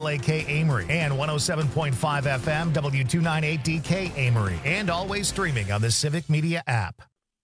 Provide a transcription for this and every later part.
WLAK Amory and 107.5 FM W298DK Amory, and always streaming on the Civic Media app.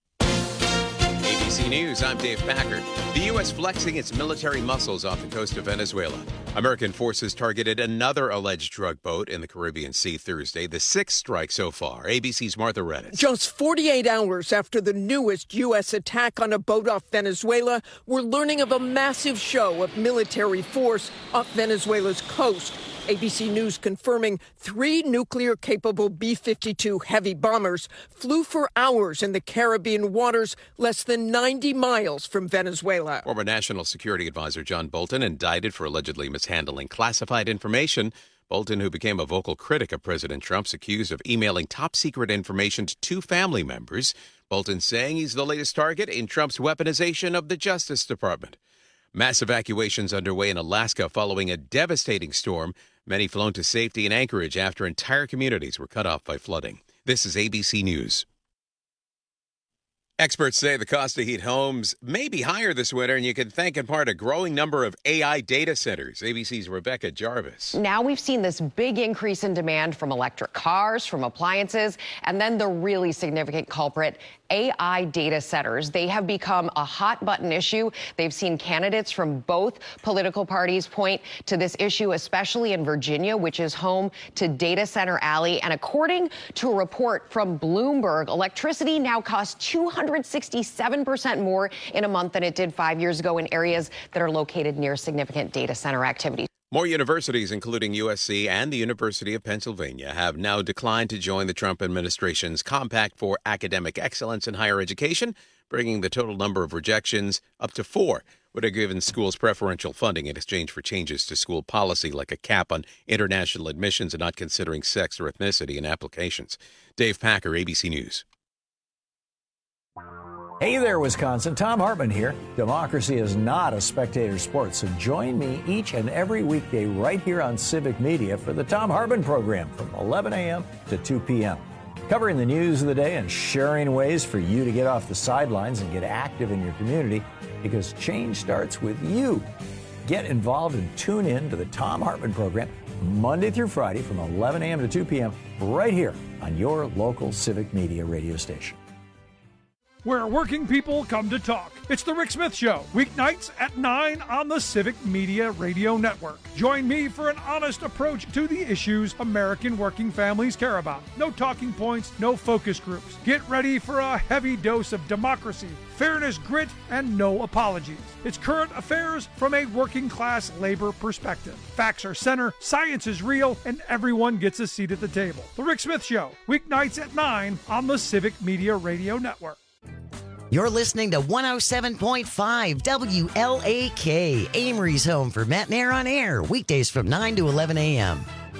ABC News, I'm Dave Packard. The U.S. flexing its military muscles off the coast of Venezuela. American forces targeted another alleged drug boat in the Caribbean Sea Thursday, the sixth strike so far. ABC's Martha Redis. Just 48 hours after the newest U.S. attack on a boat off Venezuela, we're learning of a massive show of military force off Venezuela's coast. ABC News confirming 3 nuclear-capable B-52 heavy bombers flew for hours in the Caribbean waters less than 90 miles from Venezuela. Former National Security Advisor John Bolton indicted for allegedly mishandling classified information. Bolton, who became a vocal critic of President Trump's, accused of emailing top-secret information to 2 family members. Bolton saying he's the latest target in Trump's weaponization of the Justice Department. Mass evacuations underway in Alaska following a devastating storm. Many flown to safety in Anchorage after entire communities were cut off by flooding. This is ABC News. Experts say the cost to heat homes may be higher this winter, and you can thank in part a growing number of AI data centers. ABC's Rebecca Jarvis. Now we've seen this big increase in demand from electric cars, from appliances, and then the really significant culprit, AI data centers. They have become a hot button issue. They've seen candidates from both political parties point to this issue, especially in Virginia, which is home to Data Center Alley. And according to a report from Bloomberg, electricity now costs 267% more in a month than it did 5 years ago in areas that are located near significant data center activity. More universities, including USC and the University of Pennsylvania, have now declined to join the Trump administration's Compact for Academic Excellence in Higher Education, bringing the total number of rejections up to 4, would have given schools preferential funding in exchange for changes to school policy, like a cap on international admissions and not considering sex or ethnicity in applications. Dave Packer, ABC News. Hey there, Wisconsin. Tom Hartman here. Democracy is not a spectator sport, so join me each and every weekday right here on Civic Media for the Tom Hartman program from 11 a.m. to 2 p.m. Covering the news of the day and sharing ways for you to get off the sidelines and get active in your community, because change starts with you. Get involved and tune in to the Tom Hartman program Monday through Friday from 11 a.m. to 2 p.m. right here on your local Civic Media radio station. Where working people come to talk. It's The Rick Smith Show, weeknights at 9 on the Civic Media Radio Network. Join me for an honest approach to the issues American working families care about. No talking points, no focus groups. Get ready for a heavy dose of democracy, fairness, grit, and no apologies. It's current affairs from a working class labor perspective. Facts are center, science is real, and everyone gets a seat at the table. The Rick Smith Show, weeknights at 9 on the Civic Media Radio Network. You're listening to 107.5 WLAK, Amory's home for Matt and Air on Air, weekdays from 9 to 11 a.m.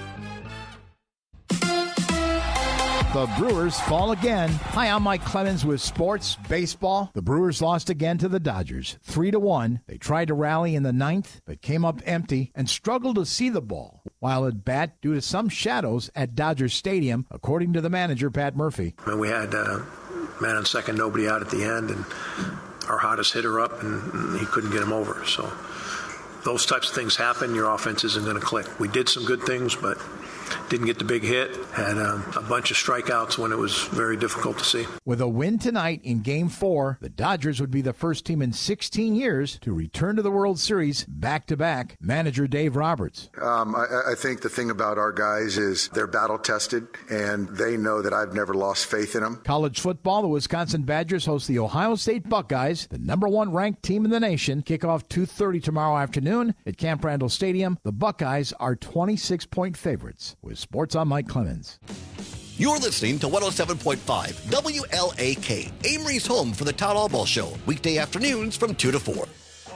The Brewers fall again. Hi, I'm Mike Clemens with Sports Baseball. The Brewers lost again to the Dodgers, 3-1. They tried to rally in the ninth, but came up empty and struggled to see the ball while at bat due to some shadows at Dodger Stadium, according to the manager, Pat Murphy. And we had man on second, nobody out at the end, and our hottest hitter up, and he couldn't get him over. So those types of things happen. Your offense isn't going to click. We did some good things, but didn't get the big hit. Had a bunch of strikeouts when it was very difficult to see. With a win tonight in Game 4, the Dodgers would be the first team in 16 years to return to the World Series back-to-back. Manager Dave Roberts. I think the thing about our guys is they're battle-tested, and they know that I've never lost faith in them. College football, the Wisconsin Badgers host the Ohio State Buckeyes, the number 1 ranked team in the nation. Kickoff 2:30 tomorrow afternoon at Camp Randall Stadium. The Buckeyes are 26-point favorites. With Sports, I'm Mike Clemens. You're listening to 107.5 WLAK, Amory's home for the Todd Alball Show, weekday afternoons from 2 to 4.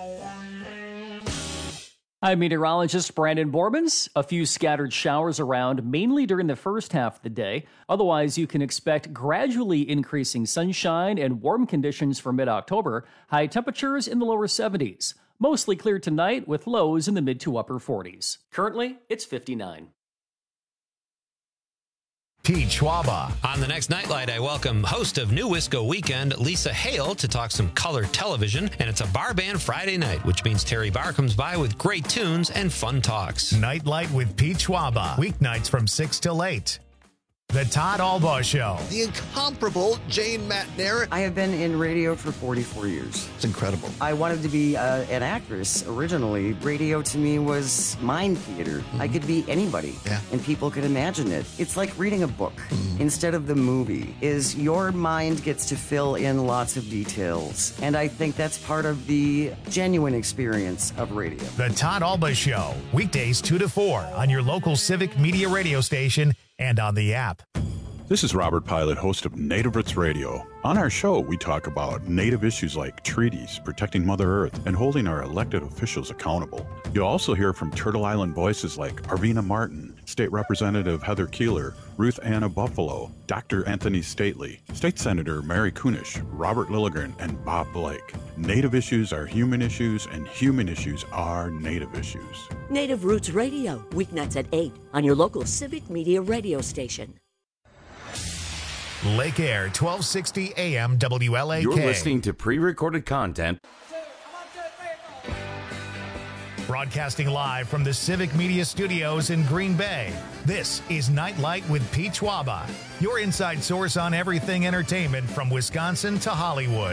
I'm meteorologist Brandon Borbans. A few scattered showers around, mainly during the first half of the day. Otherwise, you can expect gradually increasing sunshine and warm conditions for mid-October. High temperatures in the lower 70s. Mostly clear tonight with lows in the mid to upper 40s. Currently, it's 59. Pete Schwaba. On the next Nightlight, I welcome host of New Wisco Weekend, Lisa Hale, to talk some color television. And it's a bar band Friday night, which means Terry Barr comes by with great tunes and fun talks. Nightlight with Pete Schwaba. Weeknights from 6 till 8. The Todd Albaugh Show. The incomparable Jane Matnair. I have been in radio for 44 years. It's incredible. I wanted to be an actress originally. Radio to me was mind theater. I could be anybody, and people could imagine it. It's like reading a book instead of the movie. Is your mind gets to fill in lots of details, and I think that's part of the genuine experience of radio. The Todd Albaugh Show. Weekdays 2 to 4 on your local Civic Media radio station and on the app. This is Robert Pilot, host of Native Roots Radio. On our show, we talk about Native issues like treaties, protecting Mother Earth, and holding our elected officials accountable. You'll also hear from Turtle Island voices like Arvina Martin, State Representative Heather Keeler, Ruth Anna Buffalo, Dr. Anthony Stately, State Senator Mary Kunish, Robert Lilligren, and Bob Blake. Native issues are human issues, and human issues are Native issues. Native Roots Radio, weeknights at 8 on your local Civic Media radio station. Lake Air, 1260 AM WLAK. You're listening to pre-recorded content. Broadcasting live from the Civic Media Studios in Green Bay, this is Nightlight with Pete Schwaba, your inside source on everything entertainment from Wisconsin to Hollywood.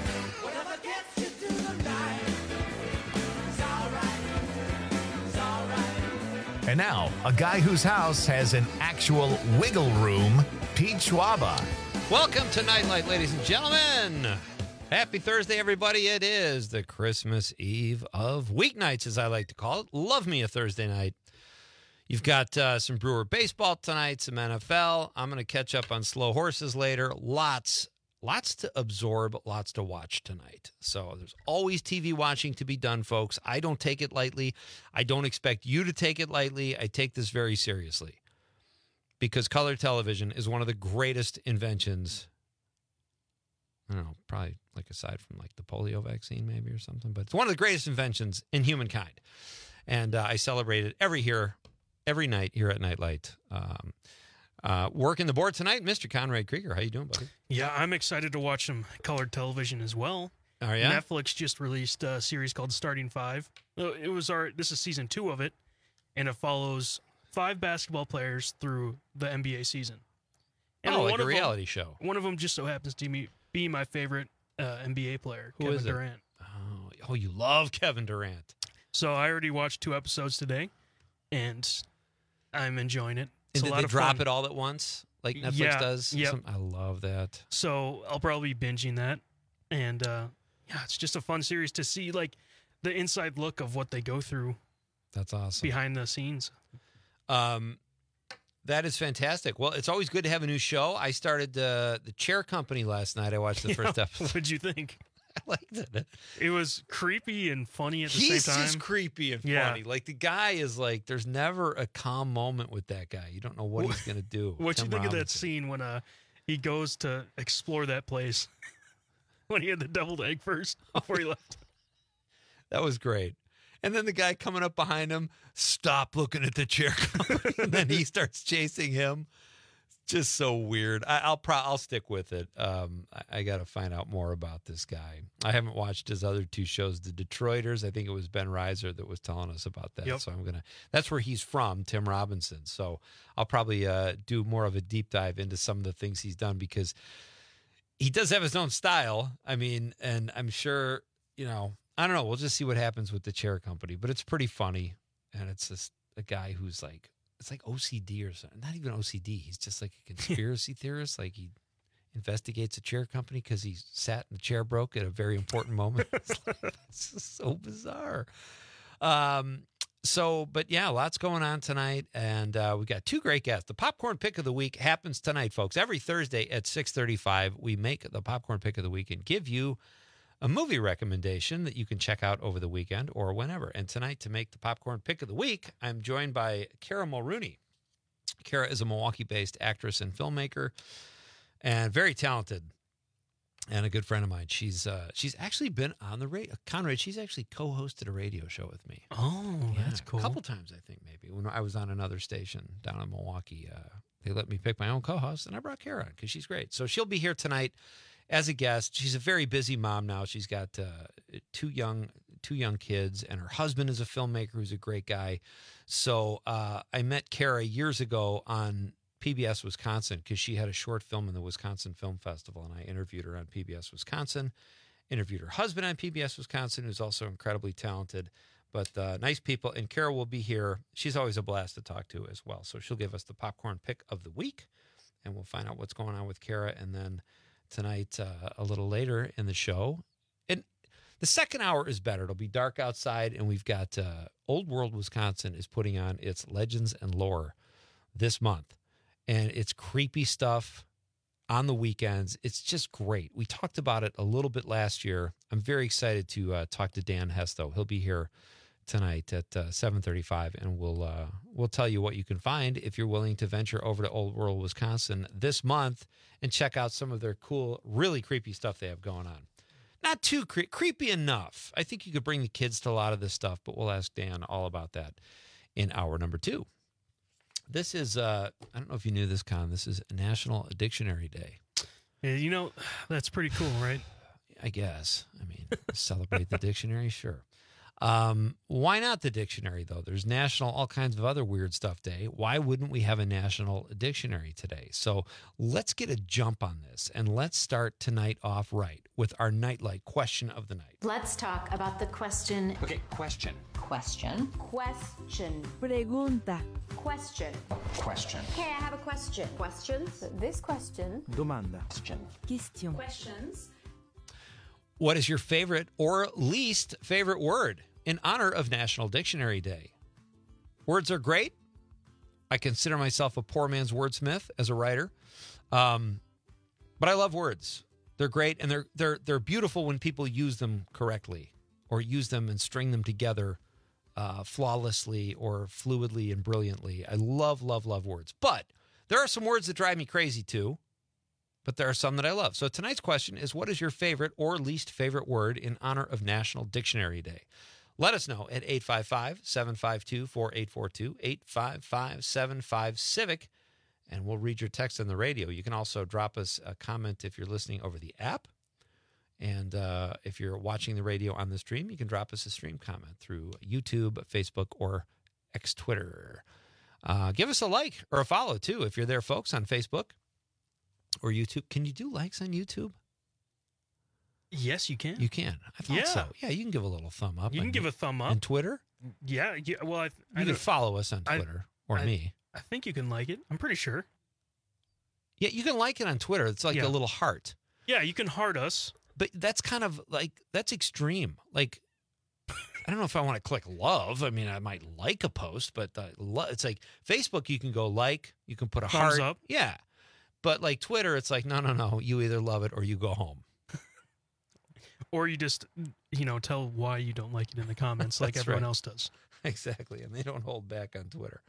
And now, a guy whose house has an actual wiggle room, Pete Schwaba. Welcome to Nightlight, ladies and gentlemen. Happy Thursday, everybody. It is the Christmas Eve of weeknights, as I like to call it. Love me a Thursday night. You've got some Brewer baseball tonight, some NFL. I'm going to catch up on slow horses later. Lots to absorb, lots to watch tonight. So there's always TV watching to be done, folks. I don't take it lightly. I don't expect you to take it lightly. I take this very seriously because color television is one of the greatest inventions. I don't know, probably like aside from like the polio vaccine maybe or something, but it's one of the greatest inventions in humankind. And I celebrate it every night here at Nightlight. Working the board tonight, Mr. Conrad Krieger. How you doing, buddy? Yeah, I'm excited to watch some colored television as well. Oh, yeah? Netflix just released a series called Starting Five. This is season 2 of it, and it follows 5 basketball players through the NBA season. And like a reality show. One of them just so happens to be my favorite NBA player, Who Kevin is it? Durant. Oh, you love Kevin Durant. So I already watched 2 episodes today, and I'm enjoying it. It's And a did lot they of drop fun. it all at once like Netflix does? Yep. I love that. So I'll probably be binging that. And it's just a fun series to see like the inside look of what they go through. That's awesome. Behind the scenes. That is fantastic. Well, it's always good to have a new show. I started the Chair Company last night. I watched the first episode. What'd you think? I liked it. It was creepy and funny at the He's same time. just creepy and Yeah. funny. Like the guy is like, there's never a calm moment with that guy. You don't know what he's going to do. What you Tim think of that Robinson. scene when he goes to explore that place when he had the deviled egg first before he left? That was great. And then the guy coming up behind him, stop looking at the Chair Company. And then he starts chasing him. Just so weird. I'll stick with it. I got to find out more about this guy. I haven't watched his other 2 shows, The Detroiters. I think it was Ben Reiser that was telling us about that. Yep. So that's where he's from, Tim Robinson. So I'll probably do more of a deep dive into some of the things he's done because he does have his own style. I mean, and I'm sure, I don't know. We'll just see what happens with the Chair Company, but it's pretty funny. And it's just a guy who's like, it's like OCD or something. Not even OCD. He's just like a conspiracy theorist. Like he investigates a chair company because he sat and the chair broke at a very important moment. It's just so bizarre. But yeah, lots going on tonight. And we got 2 great guests. The Popcorn Pick of the Week happens tonight, folks. Every Thursday at 6:35, we make the Popcorn Pick of the Week and give you a movie recommendation that you can check out over the weekend or whenever. And tonight, to make the Popcorn Pick of the Week, I'm joined by Kara Mulrooney. Kara is a Milwaukee-based actress and filmmaker and very talented and a good friend of mine. She's actually been on the radio. Conrad, she's actually co-hosted a radio show with me. Oh, Yeah, that's cool. A couple times, I think, maybe, when I was on another station down in Milwaukee. they let me pick my own co-host, and I brought Kara on because she's great. So she'll be here tonight as a guest. She's a very busy mom now. She's got two young kids, and her husband is a filmmaker who's a great guy. So I met Kara years ago on PBS Wisconsin because she had a short film in the Wisconsin Film Festival, and I interviewed her on PBS Wisconsin, interviewed her husband on PBS Wisconsin, who's also incredibly talented, but nice people. And Kara will be here. She's always a blast to talk to as well. So she'll give us the popcorn pick of the week, and we'll find out what's going on with Kara. And then tonight, a little later in the show, and the second hour is better. It'll be dark outside, and we've got Old World Wisconsin is putting on its Legends and Lore this month. And it's creepy stuff on the weekends. It's just great. We talked about it a little bit last year. I'm very excited to talk to Dan Hesto. He'll be here tonight at 7:35, and we'll tell you what you can find if you're willing to venture over to Old World, Wisconsin this month and check out some of their cool, really creepy stuff they have going on. Not too creepy enough. I think you could bring the kids to a lot of this stuff, but we'll ask Dan all about that in hour number 2. This is, I don't know if you knew this, Con. This is National Dictionary Day. Yeah, that's pretty cool, right? I guess. I mean, celebrate the dictionary, sure. Why not the dictionary, though? There's National all kinds of other weird stuff day. Why wouldn't we have a National Dictionary today? So let's get a jump on this, and let's start tonight off right with our Nightlight question of the night. Let's talk about the question. Okay, question. Question. Pregunta. Question. Question. Okay, I have a question. Questions? This question. Domanda. Question. Questions. What is your favorite or least favorite word in honor of National Dictionary Day? Words are great. I consider myself a poor man's wordsmith as a writer, but I love words. They're great, and they're beautiful when people use them correctly, or use them and string them together flawlessly or fluidly and brilliantly. I love, love, love words. But there are some words that drive me crazy too, but there are some that I love. So tonight's question is, what is your favorite or least favorite word in honor of National Dictionary Day? Let us know at 855-752-4842, 855-75-CIVIC, and we'll read your text on the radio. You can also drop us a comment if you're listening over the app. And if you're watching the radio on the stream, you can drop us a stream comment through YouTube, Facebook, or X Twitter. Give us a like or a follow, too, if you're there, folks, on Facebook or YouTube. Can you do likes on YouTube? Yes, you can. You can. I thought so. Yeah, you can give a little thumb up. You can give a thumb up. And Twitter? Yeah. Well, you can follow us on Twitter or me. I think you can like it. I'm pretty sure. Yeah, you can like it on Twitter. It's like a little heart. Yeah, you can heart us. But that's kind of like, that's extreme. Like, I don't know if I want to click love. I mean, I might like a post, but it's like Facebook, you can go like, you can put a Thumbs heart. up. Yeah. But like Twitter, it's like, no. You either love it or you go home. Or you just, tell why you don't like it in the comments like everyone else does. Exactly. And they don't hold back on Twitter.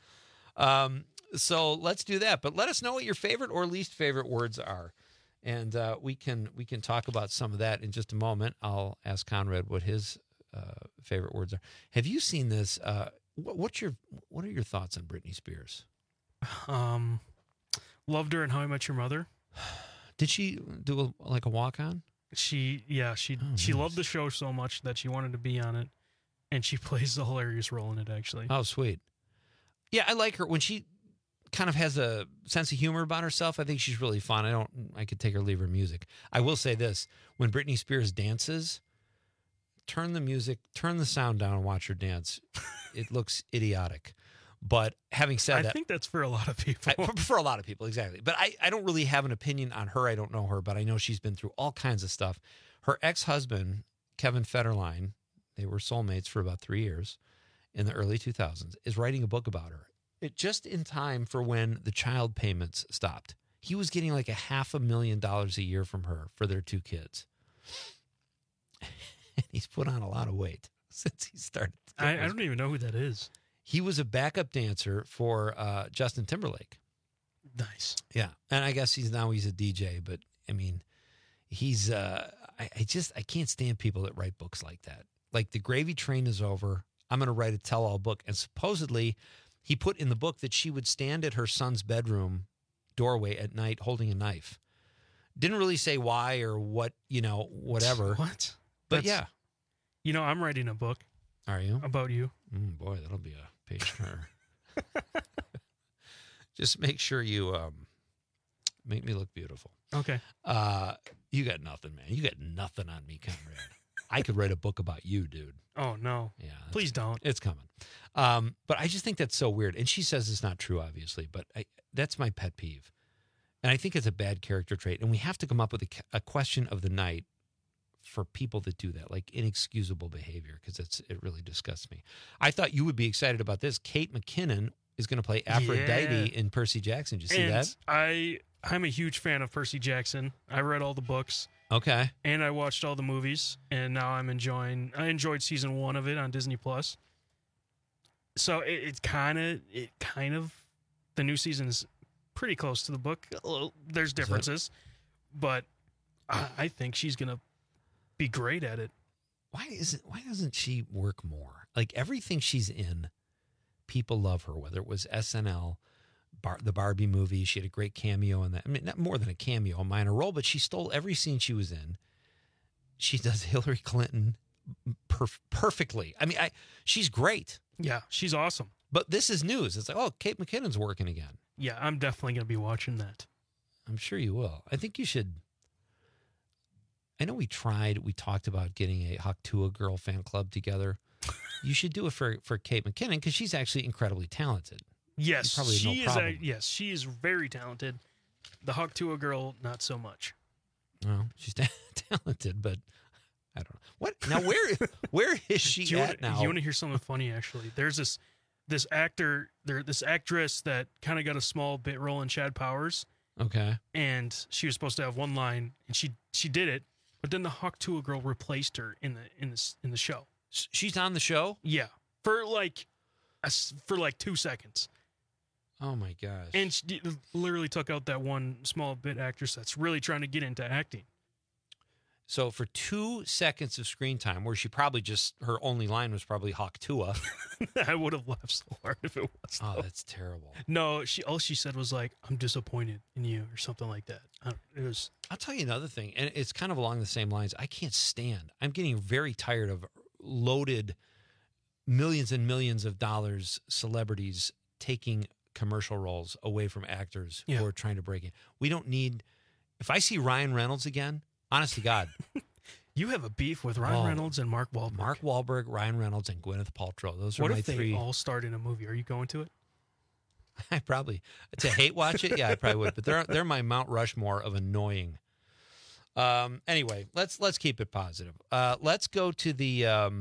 So let's do that. But let us know what your favorite or least favorite words are. And we can talk about some of that in just a moment. I'll ask Conrad what his favorite words are. Have you seen this? What are your thoughts on Britney Spears? Loved her in How I Met Your Mother. Did she do a walk-on? She loved the show so much that she wanted to be on it, and she plays a hilarious role in it, actually. Oh, sweet. Yeah, I like her when she kind of has a sense of humor about herself. I think she's really fun. I could take her or leave her music. I will say this, when Britney Spears dances, turn the sound down and watch her dance. It looks idiotic. But having said that, I think that's for a lot of people. For a lot of people, exactly. But I don't really have an opinion on her. I don't know her, but I know she's been through all kinds of stuff. Her ex-husband, Kevin Federline, they were soulmates for about 3 years in the early 2000s, is writing a book about her. Just in time for when the child payments stopped. He was getting like $500,000 a year from her for their 2 kids. And he's put on a lot of weight since he started. I don't even know who that is. He was a backup dancer for Justin Timberlake. Nice. Yeah. And I guess he's a DJ, but I mean, he's, I can't stand people that write books like that. Like, the gravy train is over. I'm going to write a tell-all book. And supposedly he put in the book that she would stand at her son's bedroom doorway at night holding a knife. Didn't really say why or what, whatever. What? But yeah. I'm writing a book. Are you? About you. Boy, that'll be a page turner. Just make sure you make me look beautiful. Okay. You got nothing, man. You got nothing on me, Conrad. I could write a book about you, dude. Oh, no. Yeah. Please don't. It's coming. But I just think that's so weird. And she says it's not true, obviously, but that's my pet peeve. And I think it's a bad character trait. And we have to come up with a question of the night for people that do that, like inexcusable behavior, because it really disgusts me. I thought you would be excited about this. Kate McKinnon is going to play Aphrodite in Percy Jackson. Did you see that? I'm a huge fan of Percy Jackson. I read all the books. Okay. And I watched all the movies, and now I enjoyed season 1 of it on Disney Plus. So it's kind of the new season is pretty close to the book. There's differences, but I think she's gonna be great at it. Why doesn't she work more? Like everything she's in, people love her. Whether it was SNL, the Barbie movie, she had a great cameo in that. I mean, not more than a cameo, a minor role, but she stole every scene she was in. She does Hillary Clinton perfectly. I mean, she's great. Yeah, she's awesome. But this is news. It's like, oh, Kate McKinnon's working again. Yeah, I'm definitely going to be watching that. I'm sure you will. I think you should. I know we talked about getting a Haktua Girl fan club together. You should do it for Kate McKinnon because she's actually incredibly talented. Yes, she is very talented. The Haktua Girl, not so much. Well, she's talented, but I don't know. What now? Where is she at now? You want to hear something funny? Actually, there's this actress that kind of got a small bit role in Chad Powers. Okay, and she was supposed to have one line, and she did it, but then the Haktua Girl replaced her in the show. She's on the show? Yeah, for like 2 seconds. Oh my gosh! And she literally took out that one small bit actress that's really trying to get into acting. So for 2 seconds of screen time, where she probably her only line was probably Haktua. I would have laughed so hard if it was. Oh, though. that's terrible. No, all she said was like, "I'm disappointed in you" or something like that. I'll tell you another thing, and it's kind of along the same lines. I can't stand. I'm getting very tired of loaded millions and millions of dollars celebrities taking commercial roles away from actors who are trying to break in. We don't need. If I see Ryan Reynolds again, honest to God, you have a beef with Ryan Reynolds and Mark Wahlberg. Mark Wahlberg, Ryan Reynolds, and Gwyneth Paltrow. Those are what my if they three. All starred in a movie? Are you going to it? I probably to hate watch it. Yeah, I probably would. But they're my Mount Rushmore of annoying. Anyway, let's keep it positive. Let's go to the.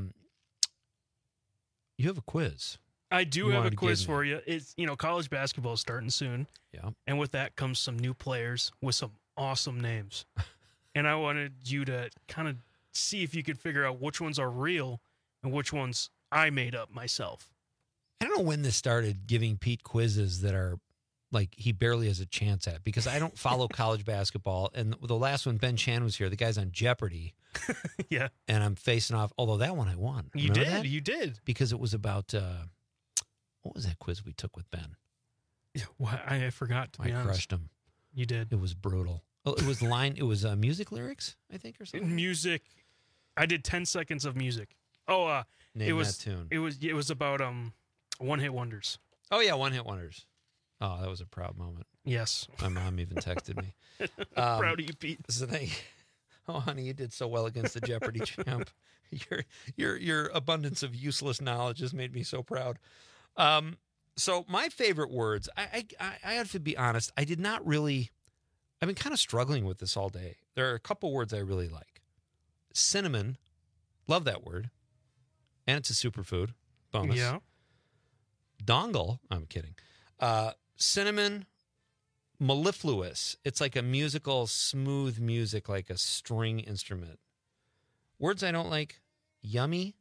You have a quiz. I do have a quiz for you. It's college basketball is starting soon. Yeah, and with that comes some new players with some awesome names. And I wanted you to kind of see if you could figure out which ones are real and which ones I made up myself. I don't know when this started giving Pete quizzes that are like he barely has a chance at because I don't follow college basketball. And the last one, Ben Chan was here. The guy's on Jeopardy. Yeah. And I'm facing off. Although that one I won. You Remember did. that? You did. Because it was about, what was that quiz we took with Ben? Well, I forgot, to be honest. I crushed him. You did. It was brutal. Oh, it was music lyrics, I think, or something. Music. I did 10 seconds of music. Oh, Name that tune. It was about one-hit wonders. Oh yeah, one-hit wonders. Oh, that was a proud moment. Yes. My mom even texted me. Proud of you, Pete. So oh, honey, you did so well against the Jeopardy champ. Your abundance of useless knowledge has made me so proud. So my favorite words, I have to be honest, I did not really. I've been kind of struggling with this all day. There are a couple words I really like. Cinnamon, love that word. And it's a superfood. Bonus. Yeah. Dongle, I'm kidding. Cinnamon, mellifluous. It's like a musical, smooth music, like a string instrument. Words I don't like, yummy.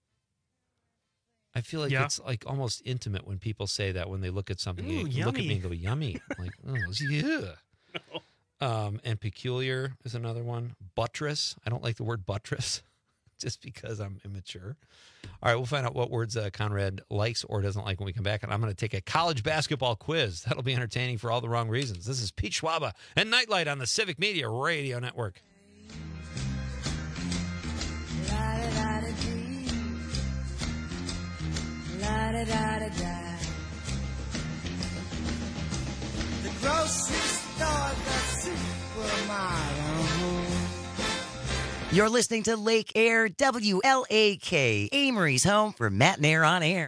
I feel like it's like almost intimate when people say that when they look at something. Ooh, they look at me and go, yummy. Like, oh, yeah. And peculiar is another one. Buttress. I don't like the word buttress. just because I'm immature. All right, we'll find out what words Conrad likes or doesn't like when we come back. And I'm going to take a college basketball quiz. That'll be entertaining for all the wrong reasons. This is Pete Schwaba and Nightlight on the Civic Media Radio Network. The grocery store, the supermarket. You're listening to Lake Air WLAK, Amory's home for Matt and Air on Air.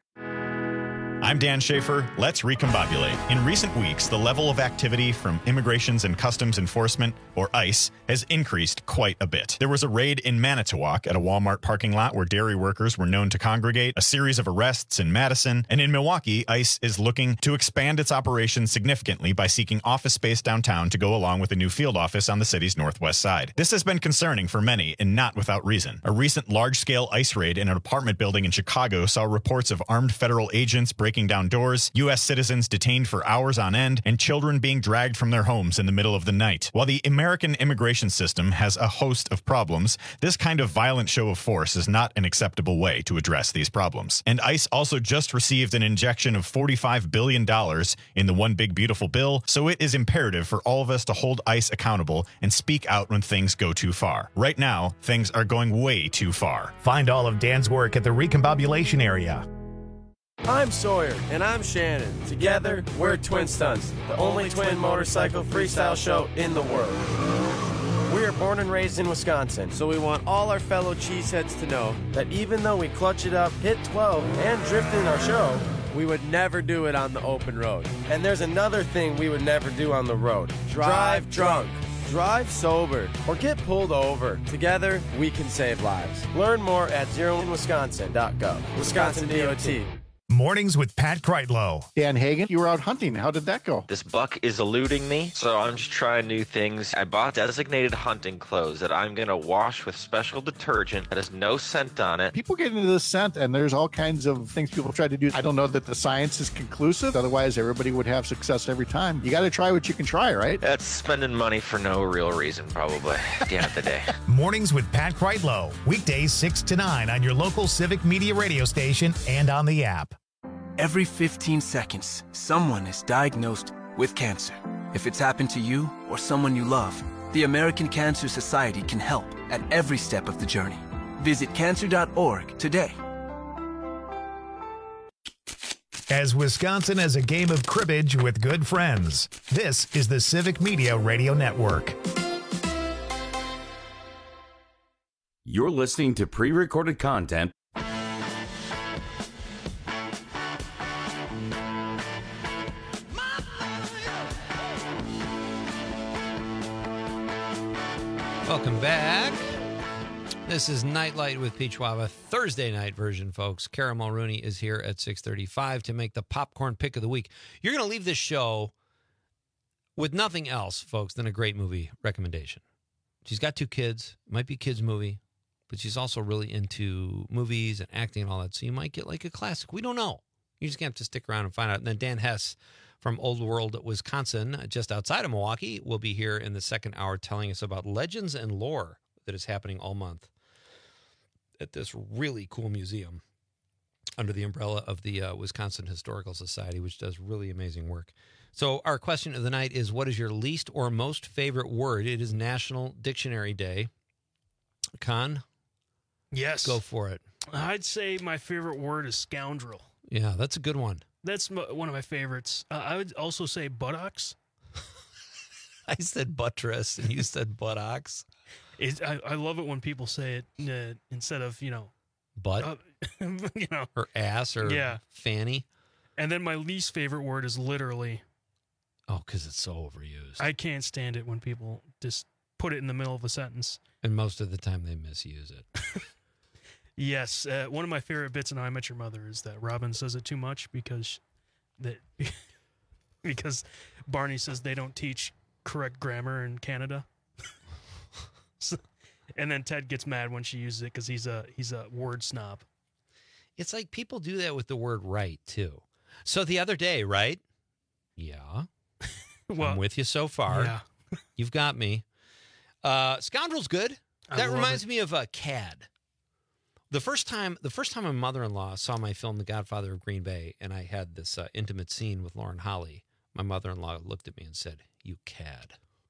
I'm Dan Schaefer. Let's recombobulate. In recent weeks, the level of activity from Immigrations and Customs Enforcement, or ICE, has increased quite a bit. There was a raid in Manitowoc at a Walmart parking lot where dairy workers were known to congregate, a series of arrests in Madison, and in Milwaukee, ICE is looking to expand its operations significantly by seeking office space downtown to go along with a new field office on the city's northwest side. This has been concerning for many, and not without reason. A recent large-scale ICE raid in an apartment building in Chicago saw reports of armed federal agents breaking down doors, U.S. citizens detained for hours on end, and children being dragged from their homes in the middle of the night. While the American immigration system has a host of problems, this kind of violent show of force is not an acceptable way to address these problems. And ICE also just received an injection of $45 billion in the One Big Beautiful Bill, so it is imperative for all of us to hold ICE accountable and speak out when things go too far. Right now, things are going way too far. Find all of Dan's work at the Recombobulation area. I'm Sawyer. And I'm Shannon. Together, we're Twin Stunts, the only twin motorcycle freestyle show in the world. We are born and raised in Wisconsin, so we want all our fellow cheeseheads to know that even though we clutch it up, hit 12, and drift in our show, we would never do it on the open road. And there's another thing we would never do on the road. Drive drunk. Drive sober or get pulled over. Together, we can save lives. Learn more at zeroinwisconsin.gov. Wisconsin DOT. Mornings with Pat Kreitlow. Dan Hagen, you were out hunting. How did that go? This buck is eluding me, so I'm just trying new things. I bought designated hunting clothes that I'm going to wash with special detergent that has no scent on it. People get into this scent, and there's all kinds of things people try to do. I don't know that the science is conclusive. Otherwise, everybody would have success every time. You got to try what you can try, right? That's spending money for no real reason, probably, at the end of the day. Mornings with Pat Kreitlow. Weekdays 6 to 9 on your local Civic Media radio station and on the app. Every 15 seconds, someone is diagnosed with cancer. If it's happened to you or someone you love, the American Cancer Society can help at every step of the journey. Visit cancer.org today. As Wisconsin has a game of cribbage with good friends, this is the Civic Media Radio Network. You're listening to pre-recorded content. Welcome back. This is Nightlight with Pete Schwaba, Thursday night version, folks. Kara Mulrooney is here at 6:35 to make the popcorn pick of the week. You're going to leave this show with nothing else, folks, than a great movie recommendation. She's got 2 kids. It might be a kids' movie, but she's also really into movies and acting and all that, so you might get like a classic. We don't know. You just have to stick around and find out. And then Dan Hess from Old World, Wisconsin, just outside of Milwaukee, will be here in the second hour telling us about legends and lore that is happening all month at this really cool museum under the umbrella of the Wisconsin Historical Society, which does really amazing work. So our question of the night is, what is your least or most favorite word? It is National Dictionary Day. Con? Yes. Go for it. I'd say my favorite word is scoundrel. Yeah, that's a good one. That's one of my favorites. I would also say buttocks. I said buttress, and you said buttocks. I love it when people say it instead of, butt, or ass, or fanny. And then my least favorite word is literally. Oh, because it's so overused. I can't stand it when people just put it in the middle of a sentence. And most of the time they misuse it. Yes, one of my favorite bits in How I Met Your Mother is that Robin says it too much because Barney says they don't teach correct grammar in Canada. And then Ted gets mad when she uses it because he's a word snob. It's like people do that with the word right, too. So the other day, right? Yeah. Well, I'm with you so far. Yeah. You've got me. Scoundrel's good. That reminds me of CAD. The first time my mother-in-law saw my film, The Godfather of Green Bay, and I had this intimate scene with Lauren Holly, my mother-in-law looked at me and said, "You cad."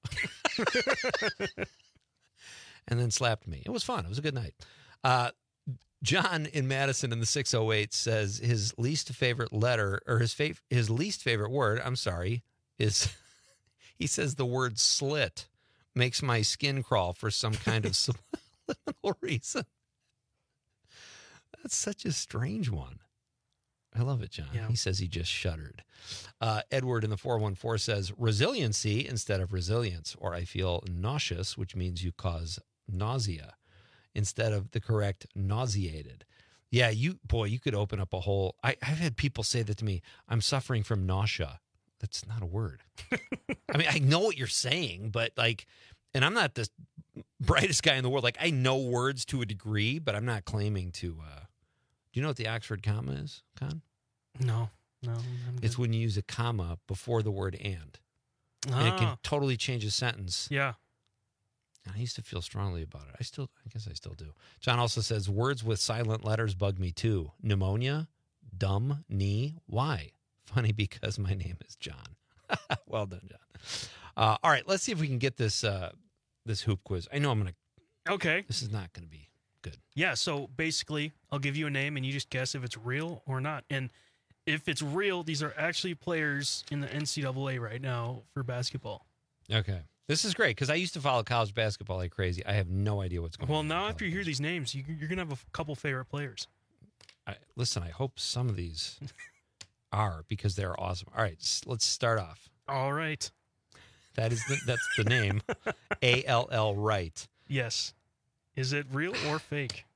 And then slapped me. It was fun. It was a good night. John in Madison in the 608 says his least favorite letter, or his least favorite word, is, he says the word slit makes my skin crawl for some kind of subliminal reason. That's such a strange one. I love it, John. Yeah. He says he just shuddered. Edward in the 414 says resiliency instead of resilience, or I feel nauseous, which means you cause nausea, instead of the correct nauseated. Yeah, you could open up a whole... I've had people say that to me, I'm suffering from nausea. That's not a word. I mean, I know what you're saying, but like, and I'm not the brightest guy in the world. Like, I know words to a degree, but I'm not claiming to... do you know what the Oxford comma is, Con? No. It's when you use a comma before the word and. And it can totally change a sentence. Yeah. I used to feel strongly about it. I guess I still do. John also says, words with silent letters bug me too. Pneumonia, dumb, knee, why? Funny because my name is John. Well done, John. All right, let's see if we can get this hoop quiz. I know I'm going to... Okay. This is not going to be good. Yeah, so basically, I'll give you a name and you just guess if it's real or not. And if it's real, these are actually players in the NCAA right now for basketball. Okay. This is great because I used to follow college basketball like crazy. I have no idea what's going on. Well, now after you hear these names, you're going to have a couple favorite players. Listen, I hope some of these are because they're awesome. All right, let's start off. All right. That's the name. A-L-L Wright. Yes. Is it real or fake?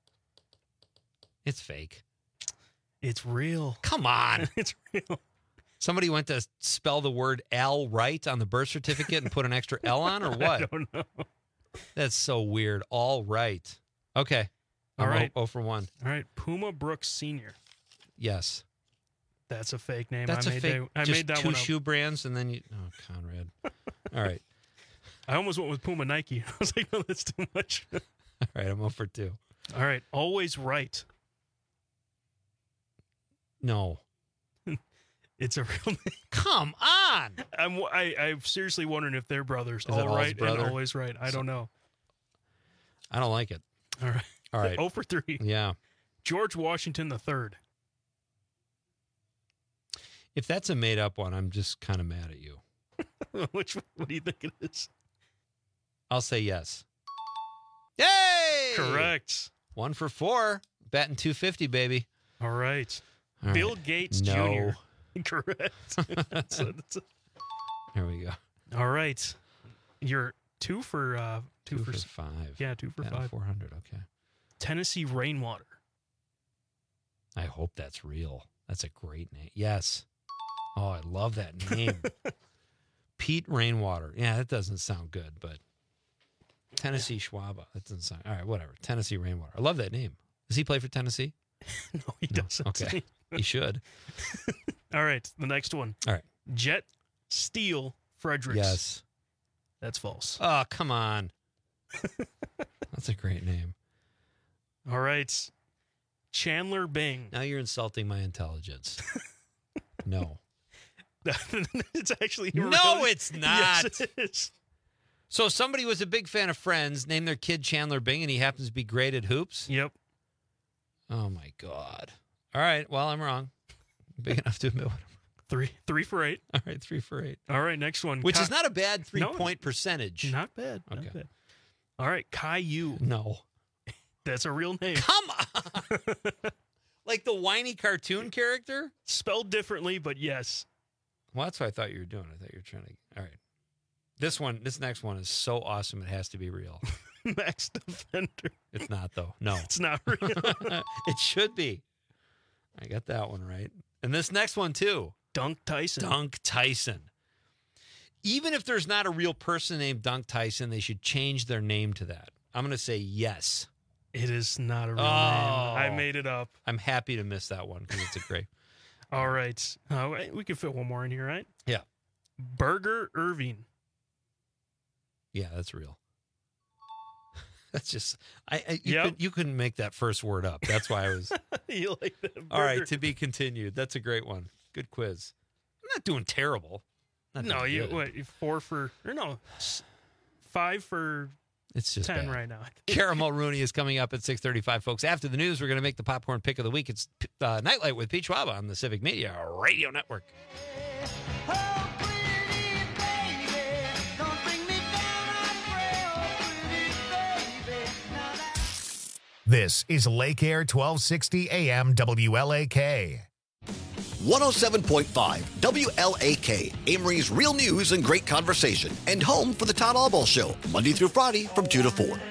It's fake. It's real. Come on. It's real. Somebody went to spell the word Al right on the birth certificate and put an extra L on, or what? I don't know. That's so weird. All right. Okay. All right. 0 for 1. All right. Puma Brooks Sr. Yes. That's a fake name. That's I a fake. I made that two one up. shoe brands, and then you. Oh, Conrad. All right. I almost went with Puma Nike. I was like, no, that's too much. All right. I'm 0 for 2. All right. Always Right. No. It's a real name. Come on. I'm seriously wondering if they're brothers. Is All Right and Always Right. I don't know. I don't like it. All right. All right. 0 for 3. Yeah. George Washington III. If that's a made-up one, I'm just kind of mad at you. What do you think it is? I'll say yes. Yay! Correct. 1 for 4. Batting 250, baby. All right. All Bill right. Gates No. Jr. Correct. There we go. All right. You're 2 for 2 for 5. Yeah, 2 for 5. 400. Okay. Tennessee Rainwater. I hope that's real. That's a great name. Yes. Oh, I love that name. Pete Rainwater. Yeah, that doesn't sound good, but Tennessee Schwaba. That doesn't sound... All right, whatever. Tennessee Rainwater. I love that name. Does he play for Tennessee? No, he doesn't. Okay. He should. All right, the next one. All right. Jet Steel Fredericks. Yes. That's false. Oh, come on. That's a great name. All right. Chandler Bing. Now you're insulting my intelligence. No. It's actually... No, it's not. Yes, it is. So somebody was a big fan of Friends, named their kid Chandler Bing, and he happens to be great at hoops? Yep. Oh, my God. All right. Well, I'm wrong. Big enough to admit what I'm wrong. 3 for 8. All right, 3 for 8. All right, next one. Which is not a bad three-point percentage. Not bad. Okay. Not bad. All right, Caillou. No. That's a real name. Come on. Like the whiny cartoon character? Spelled differently, but yes. Well, that's what I thought you were doing. I thought you were trying to... All right. This next one is so awesome it has to be real. Max Defender. It's not, though. No. It's not real. It should be. I got that one right. And this next one, too. Dunk Tyson. Dunk Tyson. Even if there's not a real person named Dunk Tyson, they should change their name to that. I'm going to say yes. It is not a real name. I made it up. I'm happy to miss that one because it's a great... All right. We can fit one more in here, right? Yeah. Burger Irving. Yeah, that's real. That's just you couldn't make that first word up. That's why I was. You like that burger? All right, to be continued. That's a great one. Good quiz. I'm not doing terrible. Not No, doing you good. what? 4 for or no, 5 for. It's just 10 bad. right now. Cara Mulrooney is coming up at 6:35, folks. After the news, we're going to make the popcorn pick of the week. It's Nightlight with Pete Schwab on the Civic Media Radio Network. This is Lake Air 1260 AM WLAK. 107.5 WLAK, Amory's real news and great conversation, and home for the Todd Albaugh Show, Monday through Friday from 2 to 4.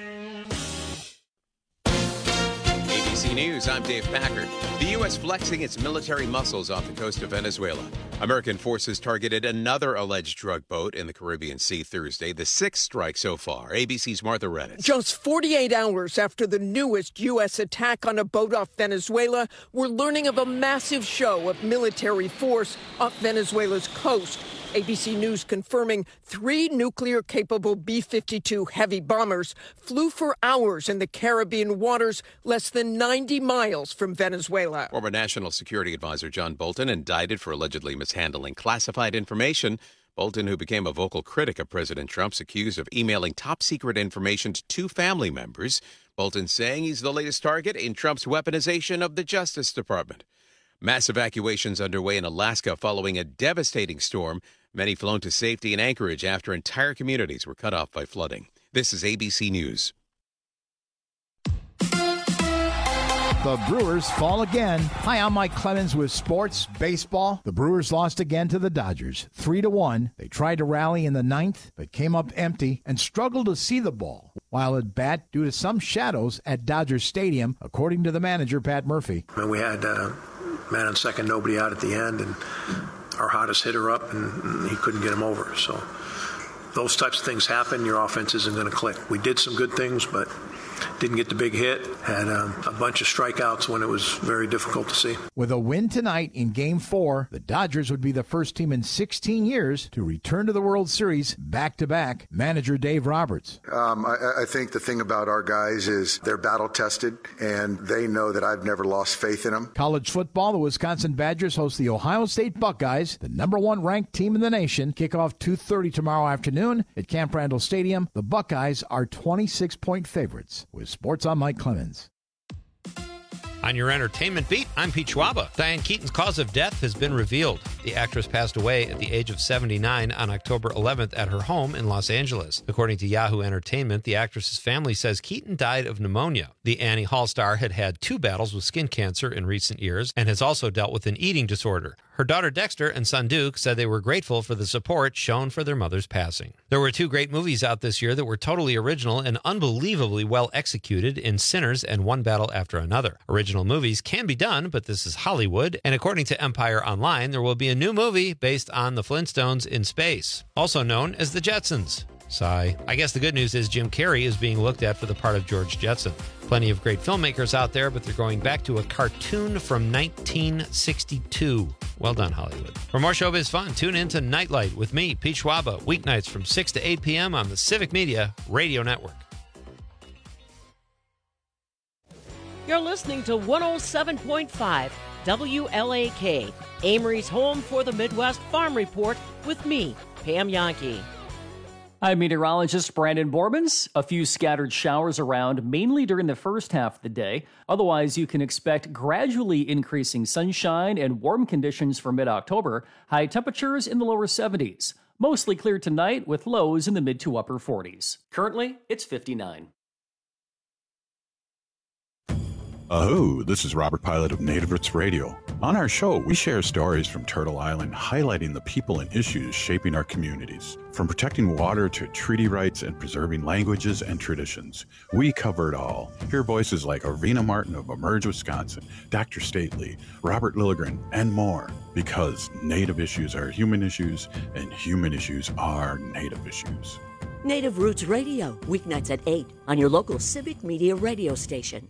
ABC News, I'm Dave Packard. The U.S. flexing its military muscles off the coast of Venezuela. American forces targeted another alleged drug boat in the Caribbean Sea Thursday, the 6th strike so far. ABC's Martha Redis. Just 48 hours after the newest U.S. attack on a boat off Venezuela, we're learning of a massive show of military force off Venezuela's coast. ABC News confirming 3 nuclear-capable B-52 heavy bombers flew for hours in the Caribbean waters less than 90 miles from Venezuela. Former National Security Advisor John Bolton indicted for allegedly mishandling classified information. Bolton, who became a vocal critic of President Trump's, accused of emailing top-secret information to 2 family members. Bolton saying he's the latest target in Trump's weaponization of the Justice Department. Mass evacuations underway in Alaska following a devastating storm. Many flown to safety in Anchorage after entire communities were cut off by flooding. This is ABC News. The Brewers fall again. Hi, I'm Mike Clemens with Sports Baseball. The Brewers lost again to the Dodgers, 3-1. They tried to rally in the 9th, but came up empty and struggled to see the ball while at bat due to some shadows at Dodger Stadium, according to the manager, Pat Murphy. And we had man on second, nobody out at the end, and our hottest hitter up, and he couldn't get him over. So those types of things happen. Your offense isn't going to click. We did some good things, but didn't get the big hit. Had a bunch of strikeouts when it was very difficult to see. With a win tonight in Game 4, the Dodgers would be the first team in 16 years to return to the World Series back-to-back. Manager Dave Roberts. I think the thing about our guys is they're battle-tested, and they know that I've never lost faith in them. College football, the Wisconsin Badgers host the Ohio State Buckeyes, the number 1 ranked team in the nation. Kickoff 2:30 tomorrow afternoon at Camp Randall Stadium. The Buckeyes are 26-point favorites. With sports, I'm Mike Clemens. On your entertainment beat, I'm Pete Schwaba. Diane Keaton's cause of death has been revealed. The actress passed away at the age of 79 on October 11th at her home in Los Angeles. According to Yahoo Entertainment, the actress's family says Keaton died of pneumonia. The Annie Hall star had had 2 battles with skin cancer in recent years and has also dealt with an eating disorder. Her daughter Dexter and son Duke said they were grateful for the support shown for their mother's passing. There were 2 great movies out this year that were totally original and unbelievably well executed in Sinners and One Battle After Another. Original movies can be done, but this is Hollywood, and according to Empire Online, there will be a new movie based on the Flintstones in space, also known as the Jetsons. Sigh. I guess the good news is Jim Carrey is being looked at for the part of George Jetson. Plenty of great filmmakers out there, but they're going back to a cartoon from 1962. Well done, Hollywood. For more showbiz fun, tune in to Nightlight with me, Pete Schwaba, weeknights from 6 to 8 p.m. on the Civic Media Radio Network. You're listening to 107.5 WLAK, Amory's home for the Midwest Farm Report with me, Pam Yankee. I'm meteorologist Brandon Borbens. A few scattered showers around, mainly during the first half of the day. Otherwise, you can expect gradually increasing sunshine and warm conditions for mid-October. High temperatures in the lower 70s. Mostly clear tonight with lows in the mid to upper 40s. Currently, it's 59. Oh, this is Robert Pilot of Native Roots Radio. On our show, we share stories from Turtle Island highlighting the people and issues shaping our communities. From protecting water to treaty rights and preserving languages and traditions, we cover it all. Hear voices like Arvina Martin of Emerge, Wisconsin, Dr. Stately, Robert Lilligren, and more. Because Native issues are human issues, and human issues are Native issues. Native Roots Radio, weeknights at 8 on your local Civic Media radio station.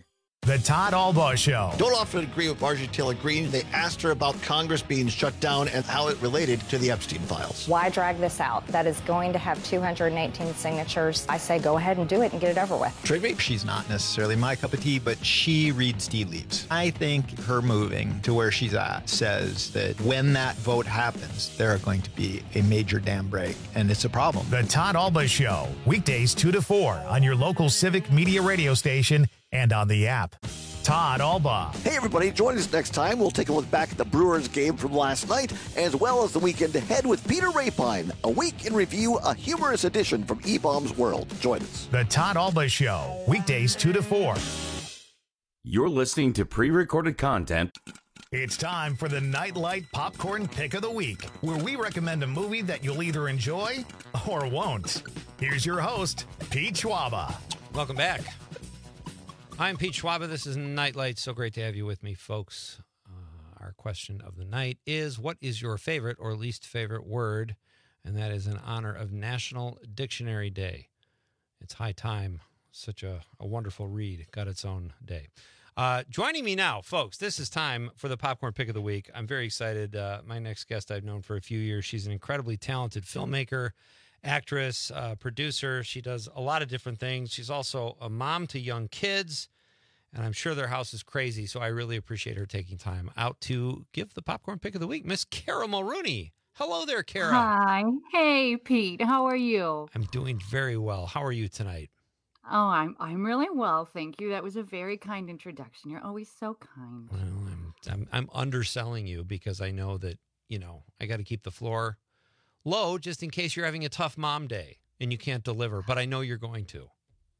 The Todd Albaugh Show. Don't often agree with Marjorie Taylor Greene. They asked her about Congress being shut down and how it related to the Epstein files. Why drag this out? That is going to have 218 signatures. I say go ahead and do it and get it over with. Trigby? She's not necessarily my cup of tea, but she reads tea leaves. I think her moving to where she's at says that when that vote happens, there are going to be a major dam break, and it's a problem. The Todd Albaugh Show, weekdays 2 to 4 on your local Civic Media radio station and on the app. Todd Albaugh. Hey, everybody. Join us next time. We'll take a look back at the Brewers game from last night, as well as the weekend ahead with Peter Rapine. A week in review, a humorous edition from E-Bomb's World. Join us. The Todd Albaugh Show, weekdays 2 to 4. You're listening to pre-recorded content. It's time for the Nightlight Popcorn Pick of the Week, where we recommend a movie that you'll either enjoy or won't. Here's your host, Pete Schwaba. Welcome back. I'm Pete Schwaba. This is Nightlight. So great to have you with me, folks. Our question of the night is, what is your favorite or least favorite word? And that is in honor of National Dictionary Day. It's high time. Such a wonderful read. Got its own day. Joining me now, folks, this is time for the Popcorn Pick of the Week. I'm very excited. My next guest I've known for a few years. She's an incredibly talented filmmaker, actress, producer. She does a lot of different things. She's also a mom to young kids, and I'm sure their house is crazy, so I really appreciate her taking time out to give the Popcorn Pick of the Week. Miss Kara Mulrooney. Hello there, Kara. Hi. Hey, Pete. How are you? I'm doing very well. How are you tonight? Oh, I'm really well, thank you. That was a very kind introduction. You're always so kind. Well, I'm underselling you because I know that, I got to keep the floor low just in case you're having a tough mom day and you can't deliver, but I know you're going to.